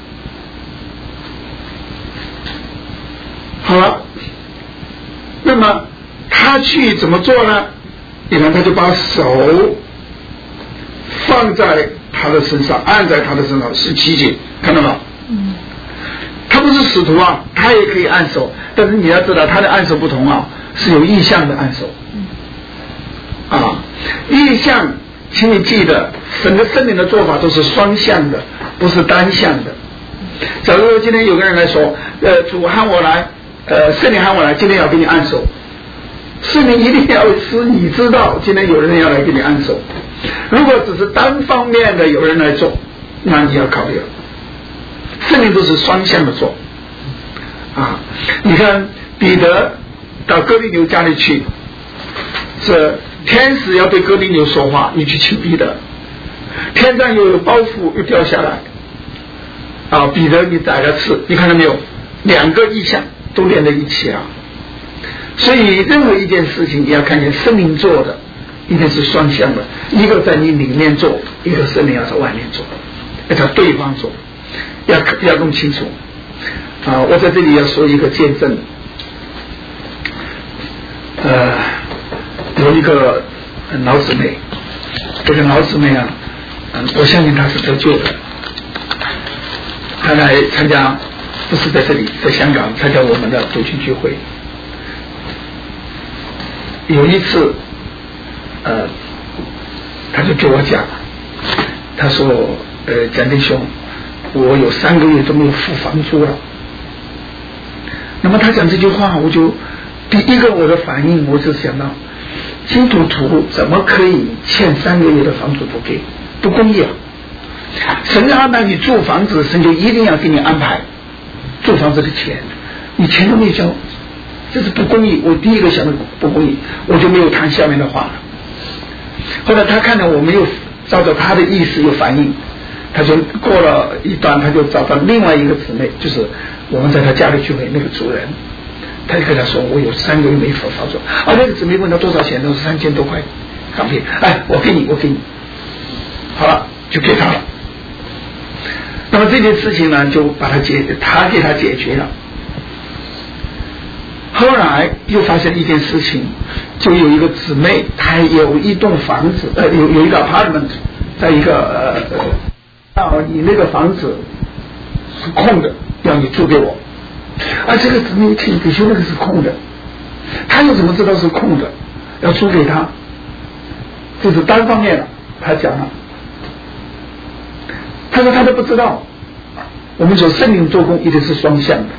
好了，那么他去怎么做呢？你看，他就把手放在他的身上，按在他的身上，十七节，看到吗？嗯。他不是使徒啊，他也可以按手，但是你要知道，他的按手不同啊，是有意象的按手。嗯。啊，意象，请你记得，整个圣灵的做法都是双向的，不是单向的。假如今天有个人来说，呃，主喊我来。呃，圣灵喊我来，今天要给你按手。圣灵一定要使你知道，今天有人要来给你按手。如果只是单方面的有人来做，那你要考虑了。圣灵都是双向的做。啊，你看彼得到哥尼流家里去，这天使要对哥尼流说话，你去请彼得，天上又有包袱又掉下来。啊，彼得你宰了刺，你看到没有？两个意象。都连在一起了，所以任何一件事情你要看见圣灵做的一定是双向的，一个在你里面做，一个圣灵要在外面做，要在对方做，要要弄清楚啊！我在这里要说一个见证，呃，有一个老姊妹，这个老姊妹啊，嗯，我相信她是得救的，她来参加。不是在这里，在香港参加我们的读经聚会。有一次，呃，他就跟我讲，他说：“呃，蒋弟兄，我有三个月都没有付房租了。”那么他讲这句话，我就第一个我的反应，我就想到，基督徒怎么可以欠三个月的房租不给？不公义啊！神安排你住房子，神就一定要给你安排。住房子的钱，你钱都没交，这是不公义。我第一个想到不公义，我就没有谈下面的话了。后来他看到我没有照着他的意思有反应，他就过了一段，他就找到另外一个姊妹，就是我们在他家里聚会那个主人，他就跟他说我有三个月没付房租，而那个姊妹问他多少钱，都是三千多块港币，哎，我给你，我给你，好了，就给他了。那么这件事情呢，就把他解，他给他解决了。后来又发生一件事情，就有一个姊妹，她有一栋房子，呃，有有一个 apartment， 在一个呃，啊，你那个房子是空的，要你租给我。而这个姊妹听，弟兄那个是空的，他又怎么知道是空的？要租给他，这是单方面的，他讲了。他说他都不知道，我们说圣灵做工一定是双向的，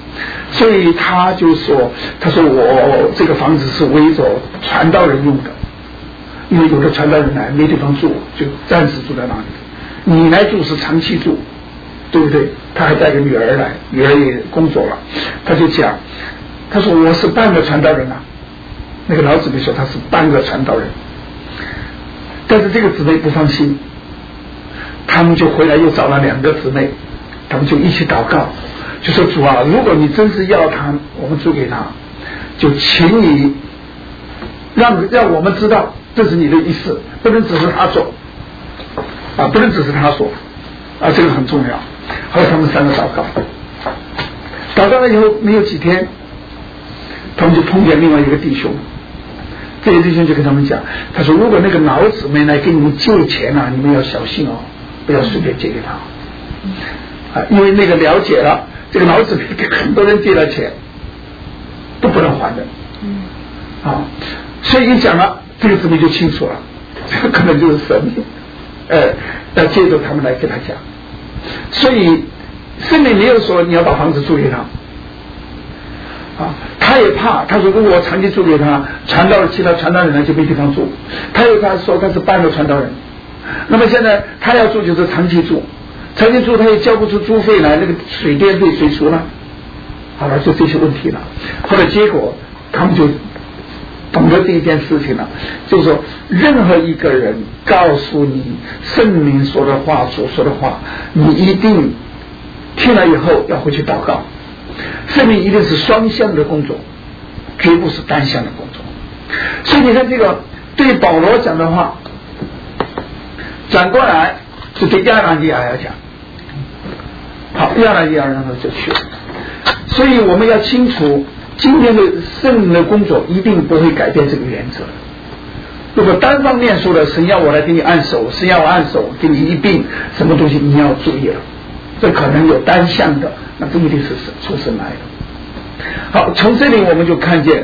所以他就说，他说我这个房子是为着传道人用的，因为有的传道人来没地方住，就暂时住在那里。你来住是长期住，对不对？他还带个女儿来，女儿也工作了，他就讲，他说我是半个传道人啊。那个老姊妹说他是半个传道人，但是这个姊妹不放心，他们就回来又找了两个姊妹，他们就一起祷告，就说主啊，如果你真是要他，我们租给他，就请你让让我们知道这是你的意思，不能只是他说啊，不能只是他说啊，这个很重要。后来他们三个祷告，祷告了以后没有几天，他们就碰见另外一个弟兄，这个弟兄就跟他们讲，他说如果那个老姊妹来给你们借钱啊，你们要小心哦，不要随便借给他啊，因为那个了解了，这个老姊妹给很多人借了钱都不能还的啊，所以一讲了，这个姊妹就清楚了，这个可能就是神明，呃，要借着他们来给他讲，所以圣灵没有说你要把房子租给他啊，他也怕，他说如果我长期租给他，传道其他传道人呢就没地方住，他又他说他是半个传道人，那么现在他要住就是长期住，长期住他也交不出租费来，那个水电费谁出呢？好了，就这些问题了。后来结果他们就懂得这一件事情了，就是说任何一个人告诉你圣灵说的话所说的话，你一定听了以后要回去祷告，圣灵一定是双向的工作，绝不是单向的工作。所以你看这个对保罗讲的话转过来就对亚拿尼亚要讲，好，亚拿尼亚让他就去了。所以我们要清楚今天的圣灵的工作一定不会改变这个原则。如果单方面说的神要我来给你按手，神要我按手给你一病什么东西，你要注意了，这可能有单向的，那不一定是出神来的。好，从这里我们就看见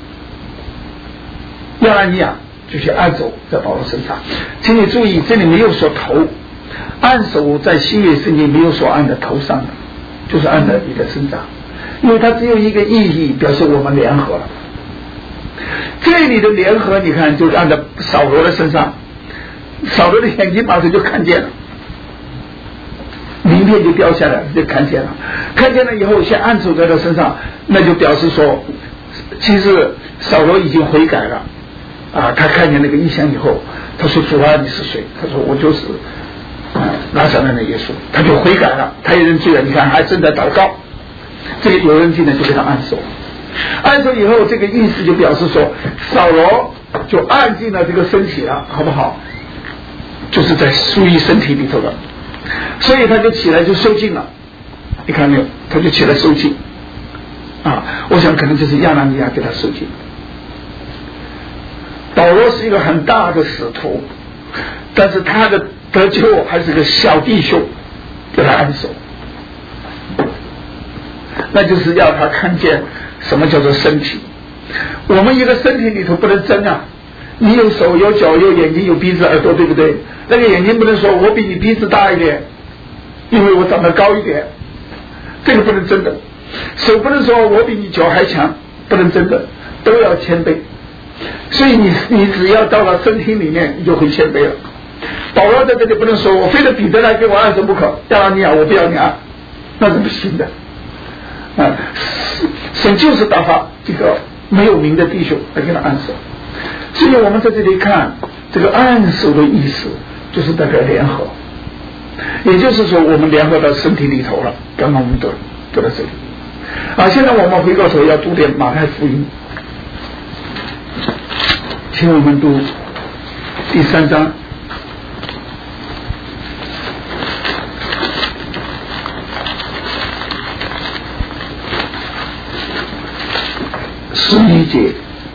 亚拿尼亚就去按手在保罗身上，请你注意这里没有说头，按手在新约圣经没有说按在头上的，就是按在你的身上，因为它只有一个意义，表示我们联合了。这里的联合你看就是按在扫罗的身上，扫罗的眼睛马上就看见了，鳞片就掉下来就看见了，看见了以后先按手在他身上，那就表示说其实扫罗已经悔改了啊，他看见那个异象以后，他说主啊你是谁？他说我就是啊拿撒勒的耶稣，他就悔改了，他也认罪了，你看还正在祷告，这个有人进来就给他按手，按手以后这个意思就表示说扫罗就按进了这个身体了，好不好？就是在属于身体里头的，所以他就起来就受尽了，你看没有？他就起来受尽啊！我想可能就是亚拿尼亚给他受尽。保罗是一个很大的使徒，但是他的得救还是个小弟兄给他按手，那就是要他看见什么叫做身体。我们一个身体里头不能争啊，你有手有脚有眼睛有鼻子耳朵，对不对？那个眼睛不能说我比你鼻子大一点，因为我长得高一点，这个不能争的。手不能说我比你脚还强，不能争的，都要谦卑。所以你你只要到了身体里面，你就会谦卑了。保罗在这里不能说我非得彼得来给我按手不可，亚拿尼亚我不要你按，那是不行的。啊，神就是打发这个没有名的弟兄来给他按手。所以我们在这里看这个按手的意思，就是代表联合，也就是说我们联合到身体里头了。刚刚我们读读到这里啊，现在我们回过头要读点马太福音，请我们读第三章十一节，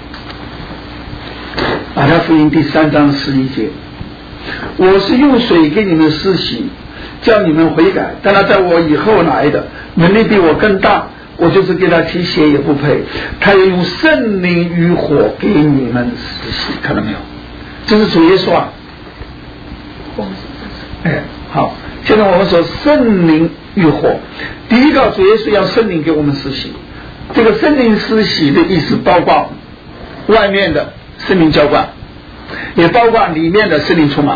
马太福音第三章十一节，我是用水给你们施洗，叫你们悔改，但他在我以后来的能力比我更大，我就是给他提鞋也不配，他要用圣灵与火给你们施洗。看到没有？这是主耶稣啊。哎，好， 现在我们说圣灵与火，第一个主耶稣要圣灵给我们施洗，这个圣灵施洗的意思包括外面的圣灵浇灌，也包括里面的圣灵充满，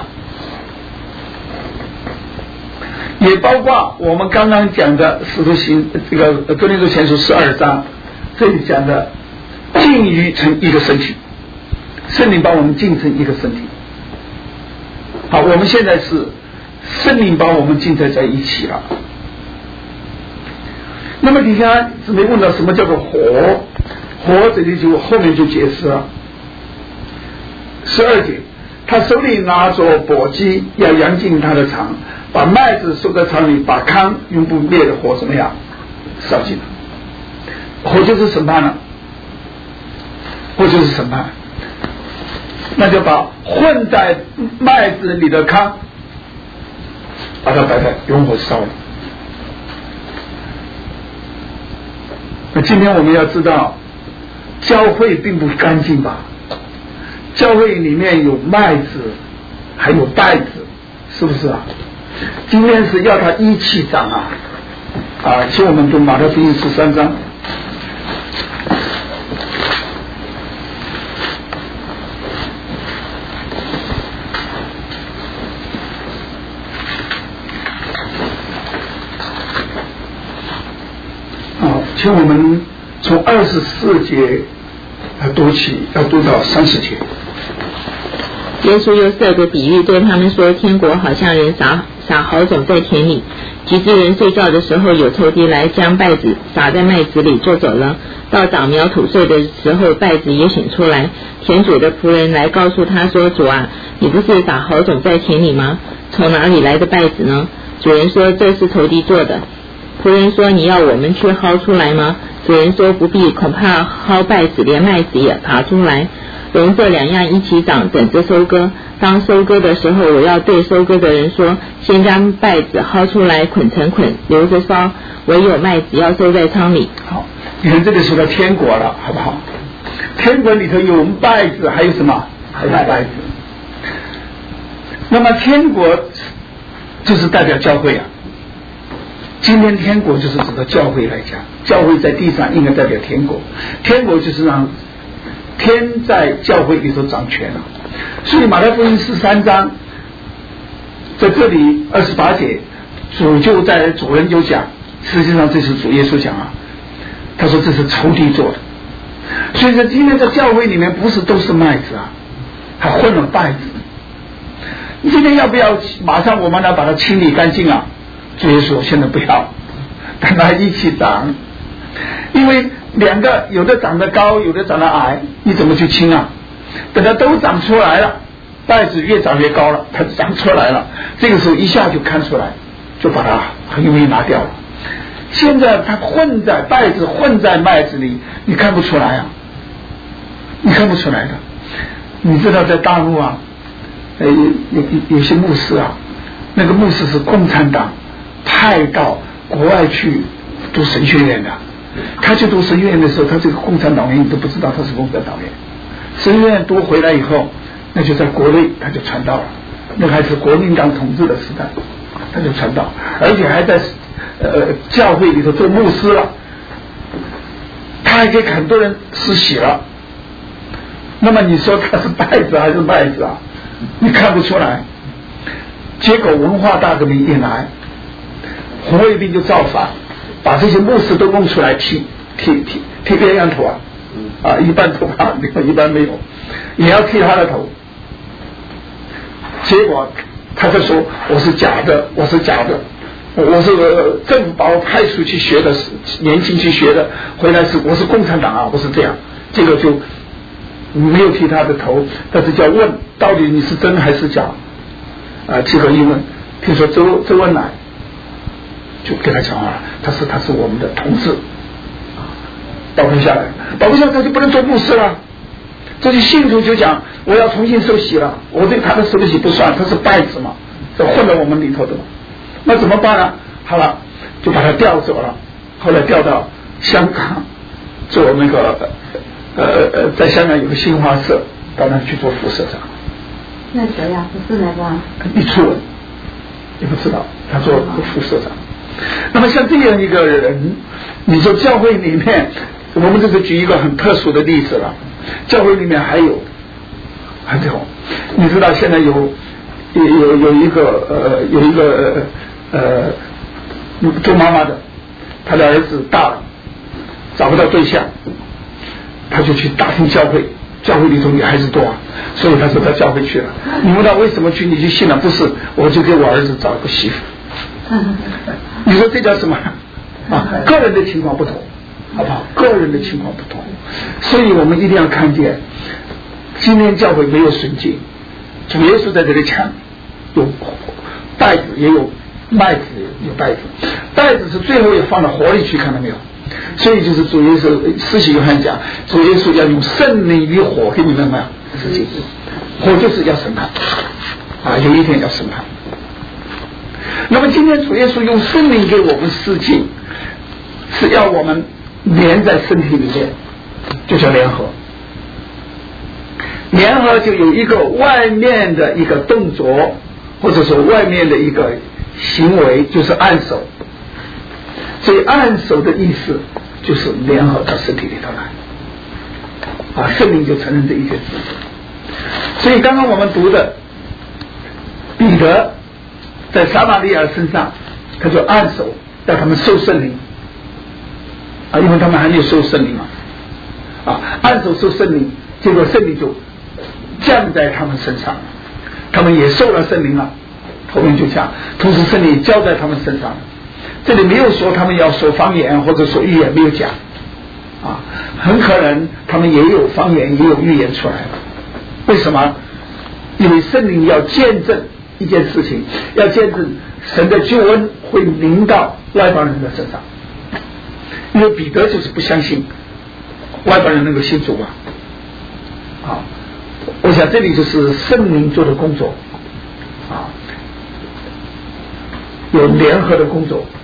也包括我们刚刚讲的使徒行这个哥林多前书十二章这里讲的浸于成一个身体，圣灵把我们浸成一个身体。好，我们现在是圣灵把我们浸在在一起了。那么底下姊妹问到什么叫做火？火这里就后面就解释了。十二节，他手里拿着簸箕，要扬进他的肠，把麦子收在肠里，把糠用不灭的火怎么样烧尽了。火就是审判了，火就是审判，那就把混在麦子里的糠把它摆在用火烧了。那今天我们要知道，教会并不干净吧？教会里面有麦子，还有稗子，是不是啊？今天是要它一起长啊！啊，请我们读马太福音十三章。好，请我们从二十四节要读起，要读到三十节。 耶稣又设个比喻，对他们说：天国好像人撒撒好种在田里，及至人睡觉的时候，有仇敌来将稗子撒在麦子里，就走了。到长苗吐穗的时候，稗子也醒出来。田主的仆人来告诉他说：主啊，你不是撒好种在田里吗？从哪里来的稗子呢？主人说：这是仇敌做的。仆人说：你要我们去薅出来吗？主人说：不必，恐怕薅稗子连麦子也爬出来，容这两样一起长，等着收割。当收割的时候，我要对收割的人说：先将稗子薅出来，捆成捆，留着烧；唯有麦子要收在仓里。 好，你看这个说到天国了，好不好？天国里头有稗子，还有什么？还有稗子。那么天国就是代表教会啊。今天天国就是指的教会来讲，教会在地上应该代表天国，天国就是让天在教会里头掌权了。所以马太福音十三章在这里二十八节，主就在主人就讲，实际上这是主耶稣讲啊，他说这是仇敌做的。所以说今天在教会里面不是都是麦子啊，还混了稗子。你今天要不要马上我们来把它清理干净啊？主耶稣现在不要，等它一起长，因为两个有的长得高，有的长得矮，你怎么去清啊？等它都长出来了，稗子越长越高了，它长出来了，这个时候一下就看出来，就把它很容易拿掉了。现在它混在稗子混在麦子里，你看不出来啊，你看不出来的。你知道在大陆啊，呃，有有有些牧师啊，那个牧师是共产党派到国外去读神学院的，他去读神学院的时候，他这个共产党员你都不知道他是共产党员。神学院读回来以后，那就在国内他就传道了，那还是国民党统治的时代，他就传道，而且还在呃教会里头做牧师了，他还给很多人施洗了。那么你说他是稗子还是麦子啊？你看不出来。结果文化大革命一来，红卫兵就造反，把这些牧师都弄出来剃剃剃剃鸳鸯头啊，啊，一般头发一般没有，也要剃他的头。结果他就说我是假的，我是假的，我是政府把我派出去学的，年轻去学的，回来是我是共产党啊，不是这样。这个就没有剃他的头，但是叫问到底你是真还是假啊？结果一问，听说周周恩来就跟他讲话，他是他是我们的同志，保护下来，保护下来他就不能做牧师了。这些信徒就讲我要重新受洗了，我对他的受洗不算，他是稗子嘛，这混在我们里头的嘛，那怎么办呢？好了，就把他调走了，后来调到香港做那个呃呃，在香港有个新华社，到那去做副社长。 那谁呀？不是那个？ 李初文， 也不知道，他做副社长。那么像这样一个人，你说教会里面，我们这是举一个很特殊的例子了。教会里面还有，还有，你知道现在有有有有一个呃有一个呃做妈妈的，他的儿子大了，找不到对象，他就去打听教会，教会里头女孩子多啊，所以他说到教会去了。你问他为什么去，你就信了？不是，我就给我儿子找个媳妇。你说这叫什么啊？个人的情况不同，好不好？个人的情况不同，所以我们一定要看见，今天教会没有纯净，主耶稣在这里讲，有袋子也有麦子，有袋子，袋子是最后也放到火里去，看到没有？所以就是主耶稣施洗约翰讲，主耶稣要用圣灵与火给你们嘛事情，火就是要审判啊，有一天要审判。那么今天主耶稣用圣灵给我们施浸，是要我们连在身体里面，就叫联合。联合就有一个外面的一个动作，或者说外面的一个行为，就是按手。所以按手的意思就是联合到身体里头来，啊，圣灵就承认这一件事。所以刚刚我们读的彼得在撒玛利亚身上，他就按手让他们受圣灵，啊，因为他们还没有受圣灵嘛，啊，按手受圣灵，结果圣灵就降在他们身上，他们也受了圣灵了，后面就讲，同时圣灵交在他们身上了。这里没有说他们要说方言或者说预言，没有讲啊，很可能他们也有方言也有预言出来了。为什么？因为圣灵要见证一件事情，要见证神的救恩会临到外邦人的身上。因为彼得就是不相信外邦人能够信主啊，啊，我想这里就是圣灵做的工作啊，有联合的工作。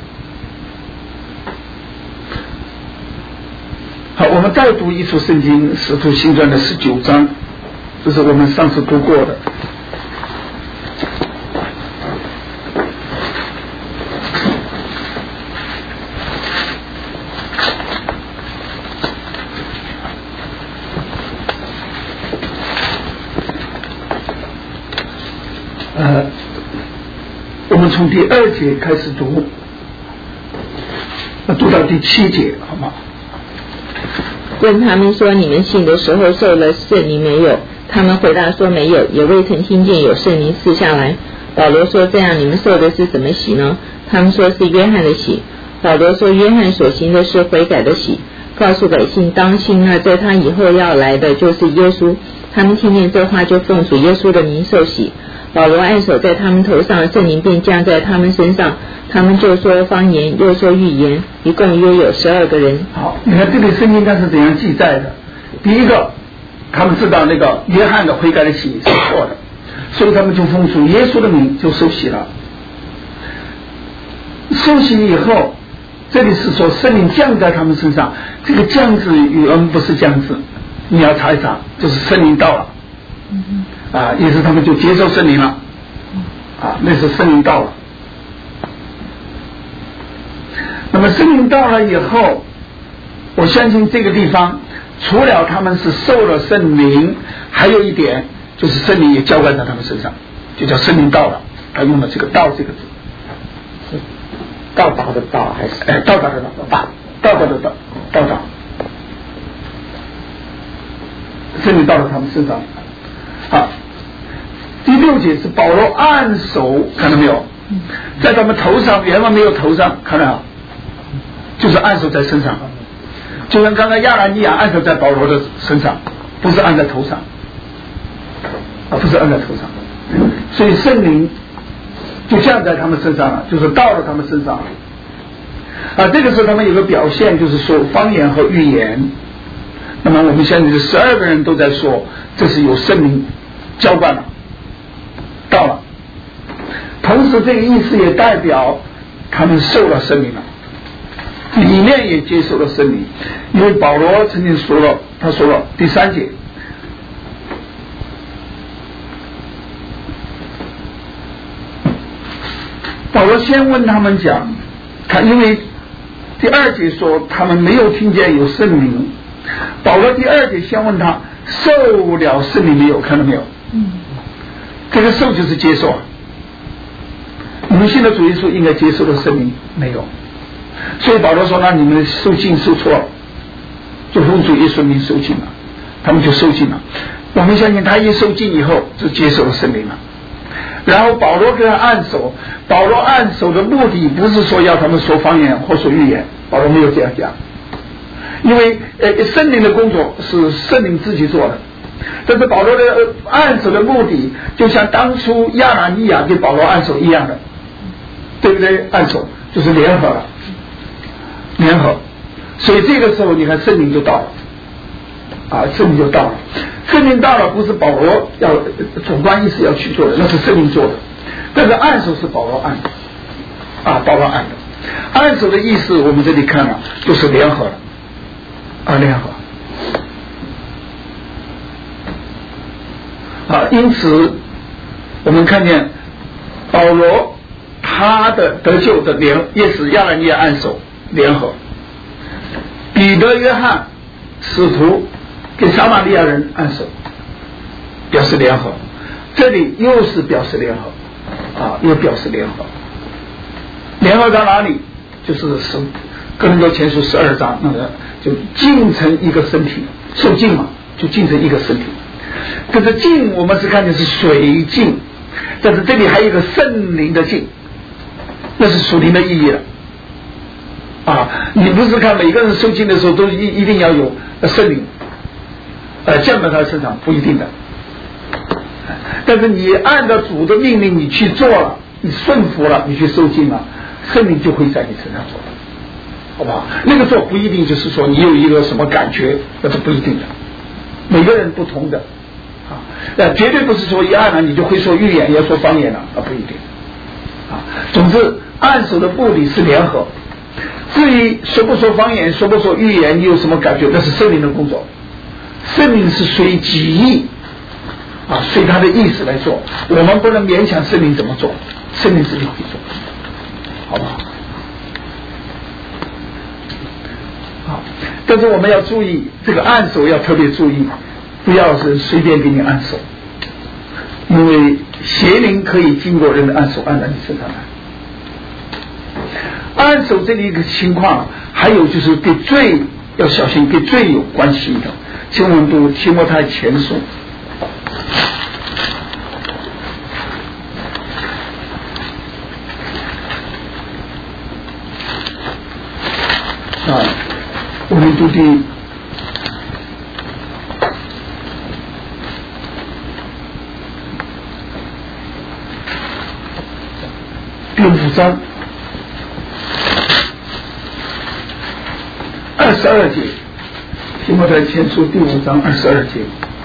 好，我们再读一处圣经，使徒行传的十九章，这是我们上次读过的。呃，我们从第二节开始读，读到第七节，好吗？ 问他们说，你们信的时候受了圣灵没有？他们回答说没有，也未曾听见有圣灵赐下来。保罗说，这样你们受的是什么洗呢？他们说是约翰的洗。保罗说，约翰所行的是悔改的洗，告诉百姓当信那在他以后要来的就是耶稣。他们听见这话，就奉主耶稣的名受洗。保罗按手在他们头上，圣灵便降在他们身上，他们就说方言，又说预言，一共约有十二个人。 好，你看这里圣经它是怎样记载的？第一个，他们知道那个约翰的悔改的洗是错的，所以他们就奉主耶稣的名就受洗了。受洗以后，这里是说圣灵降在他们身上，这个降字原不是降字，你要查一查，就是圣灵到了。嗯啊，也是他们就接受圣灵了，啊，那是圣灵到了。那么圣灵到了以后，我相信这个地方除了他们是受了圣灵，还有一点就是圣灵也浇灌在他们身上，就叫圣灵到了。他用了这个到这个字， 是到达的到还是？ 哎，到达的到，到到达的到，到达。圣灵到了他们身上。啊，第六节是保罗按手，看到没有？在他们头上，原来没有头上，看到没有？就是按手在身上，就像刚刚亚拿尼亚按手在保罗的身上，不是按在头上，啊，不是按在头上，所以圣灵就降在他们身上了，就是到了他们身上了。啊，这个时候他们有个表现，就是说方言和预言。那么我们现在十二个人都在说，这是有圣灵浇灌了，到了。同时这个意思也代表他们受了圣灵了，里面也接受了圣灵。因为保罗曾经说了，他说了第三节， 保罗先问他们讲，他因为第二节说他们没有听见有圣灵，保罗第二节先问他受了圣灵没有，看到没有？嗯，这个受就是接受。你们信的主耶稣应该接受的圣灵没有，所以保罗说那你们的受浸受错了，就奉主耶稣名受浸了，他们就受浸了。我们相信他一受浸以后就接受了圣灵了。然后保罗跟他按手，保罗按手的目的不是说要他们说方言或说预言，保罗没有这样讲，因为呃圣灵的工作是圣灵自己做的，但是保罗的按手的目的就像当初亚拿尼亚给保罗按手一样的，对不对？按手就是联合了，联合，所以这个时候你看圣灵就到了，啊，圣灵就到了。圣灵到了不是保罗要主观意识要去做的，那是圣灵做的。但是按手是保罗按的，啊，保罗按的。按手的意思我们这里看了，就是联合了，啊，联合。啊，因此我们看见保罗他的得救的联也是亚拿尼亚按手联合，彼得、约翰使徒给撒玛利亚人按手，表示联合，这里又是表示联合，啊，又表示联合，联合到哪里？就是十哥林多前书十二章那个，就浸成一个身体，受浸嘛，就浸成一个身体。可是浸我们是看见是水浸，但是这里还有一个圣灵的浸，那是属灵的意义了。啊，你不是看每个人受浸的时候都一一定要有圣灵。呃，降到他身上不一定的，但是你按照主的命令你去做了，你顺服了，你去受浸了，圣灵就会在你身上做，好不好？那个做不一定就是说你有一个什么感觉，那是不一定的，每个人不同的啊，呃，绝对不是说一按了你就会说预言，要说方言了啊，不一定啊。总之，按手的目的是联合，至于说不说方言，说不说预言，你有什么感觉，那是圣灵的工作。圣灵是随己意啊，随他的意思来做，我们不能勉强圣灵怎么做，圣灵自己会做，好不好？好，但是我们要注意，这个按手要特别注意，不要是随便给你按手，因为邪灵可以经过人的按手按到你身上来。按手这里一个情况，还有就是跟罪要小心，跟罪有关系的。请我们读提摩太前书，啊，我们读第第五章二十二节。提摩太前书第五章二十二节，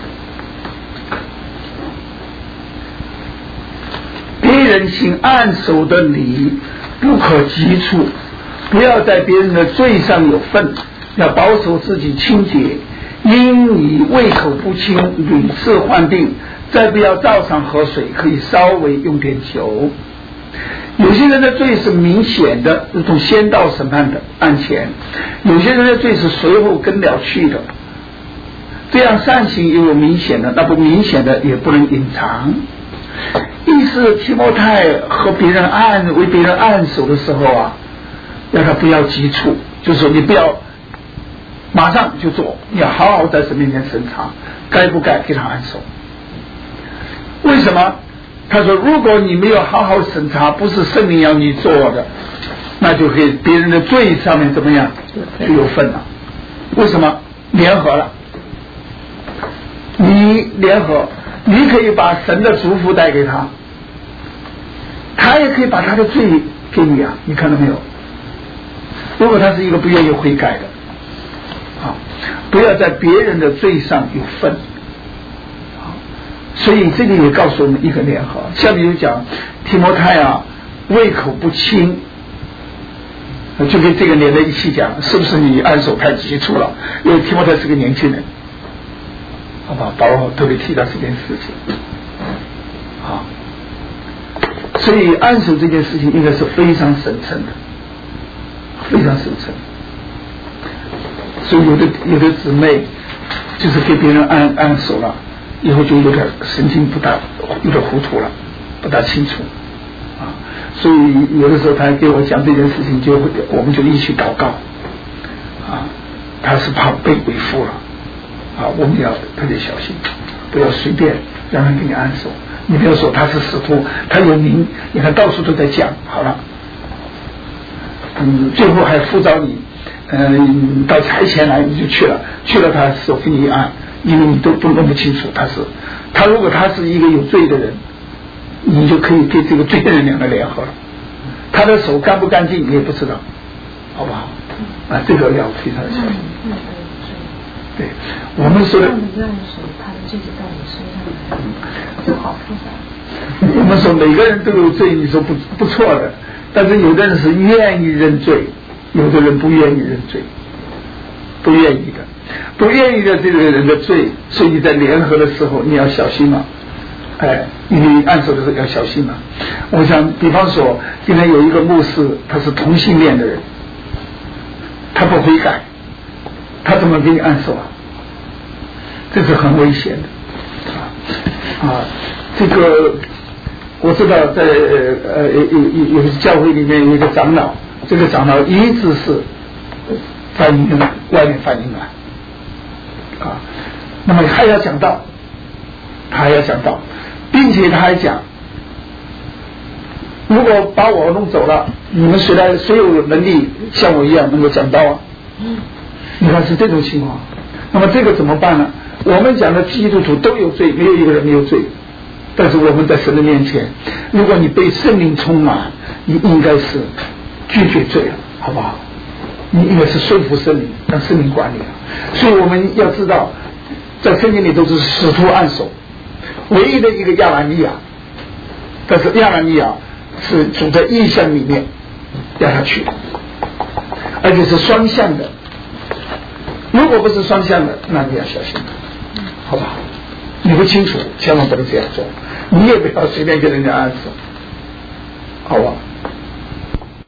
别人行按手的礼不可急促，不要在别人的罪上有份，要保守自己清洁，因你胃口不清，屡次患病，再不要照常喝水，可以稍微用点酒。有些人的罪是明显的，如同先到审判的案前；有些人的罪是随后跟了去的。这样善行也有明显的，那不明显的也不能隐藏。意思提摩太和别人按为别人按手的时候啊，让他不要急促，就是说你不要马上就做，你要好好在神面前审查，该不该给他按手。为什么？他说如果你没有好好审查，不是圣灵要你做的，那就可以别人的罪上面怎么样就有份了。为什么？联合了，你联合，你可以把神的祝福带给他，他也可以把他的罪给你啊，你看到没有？如果他是一个不愿意悔改的啊，不要在别人的罪上有份。所以这个也告诉我们一个联合，像比如讲提摩太啊，胃口不清，就跟这个连在一起讲，是不是你按手太急促了？因为提摩太是个年轻人，好吧，保罗特别提到这件事情，好， 所以按手这件事情应该是非常神圣的，非常神圣。所以有的有的姊妹就是给别人按按手了，以后就有点神经不大，有点糊涂了，不大清楚啊。所以有的时候他给我讲这件事情，就会我们就一起祷告啊。他是怕被鬼附了啊，我们要特别小心，不要随便让人给你按手。你不要说他是使徒，他有名，你看到处都在讲，好了，嗯，最后还辅导你，嗯，到台前来你就去了，去了他手给你一按，因为你都都弄不清楚他是，他如果他是一个有罪的人，你就可以跟这个罪人两个联合了，他的手干不干净你也不知道，好不好？啊，这个要非常小心。对，我们说的。 这就到你身上来，就好复杂。 我们说每个人都有罪，你说不不错的，但是有的人是愿意认罪，有的人不愿意认罪，不愿意的，不愿意的这个人的罪，所以你在联合的时候你要小心了，哎，你按手的时候要小心了。我想，比方说，今天有一个牧师，他是同性恋的人，他不悔改，他怎么给你按手啊？这是很危险的啊！这个我知道在，在呃有有有教会里面有一个长老，这个长老一直是翻译外面翻译来啊。那么还要讲道，他还要讲道，并且他还讲，如果把我弄走了，你们谁来谁有能力像我一样能够讲道啊？你看是这种情况，那么这个怎么办呢？我们讲的基督徒都有罪，没有一个人没有罪，但是我们在神的面前，如果你被圣灵充满，你应该是拒绝罪了，好不好？你应该是顺服圣灵，让圣灵管理了。所以我们要知道，在圣经里都是使徒按手，唯一的一个亚拿尼亚，但是亚拿尼亚是主在异象里面让他去，而且是双向的。如果不是双向的，那你要小心，好不好？你不清楚，千万不能这样做。你也不要随便跟人家按手，好吧？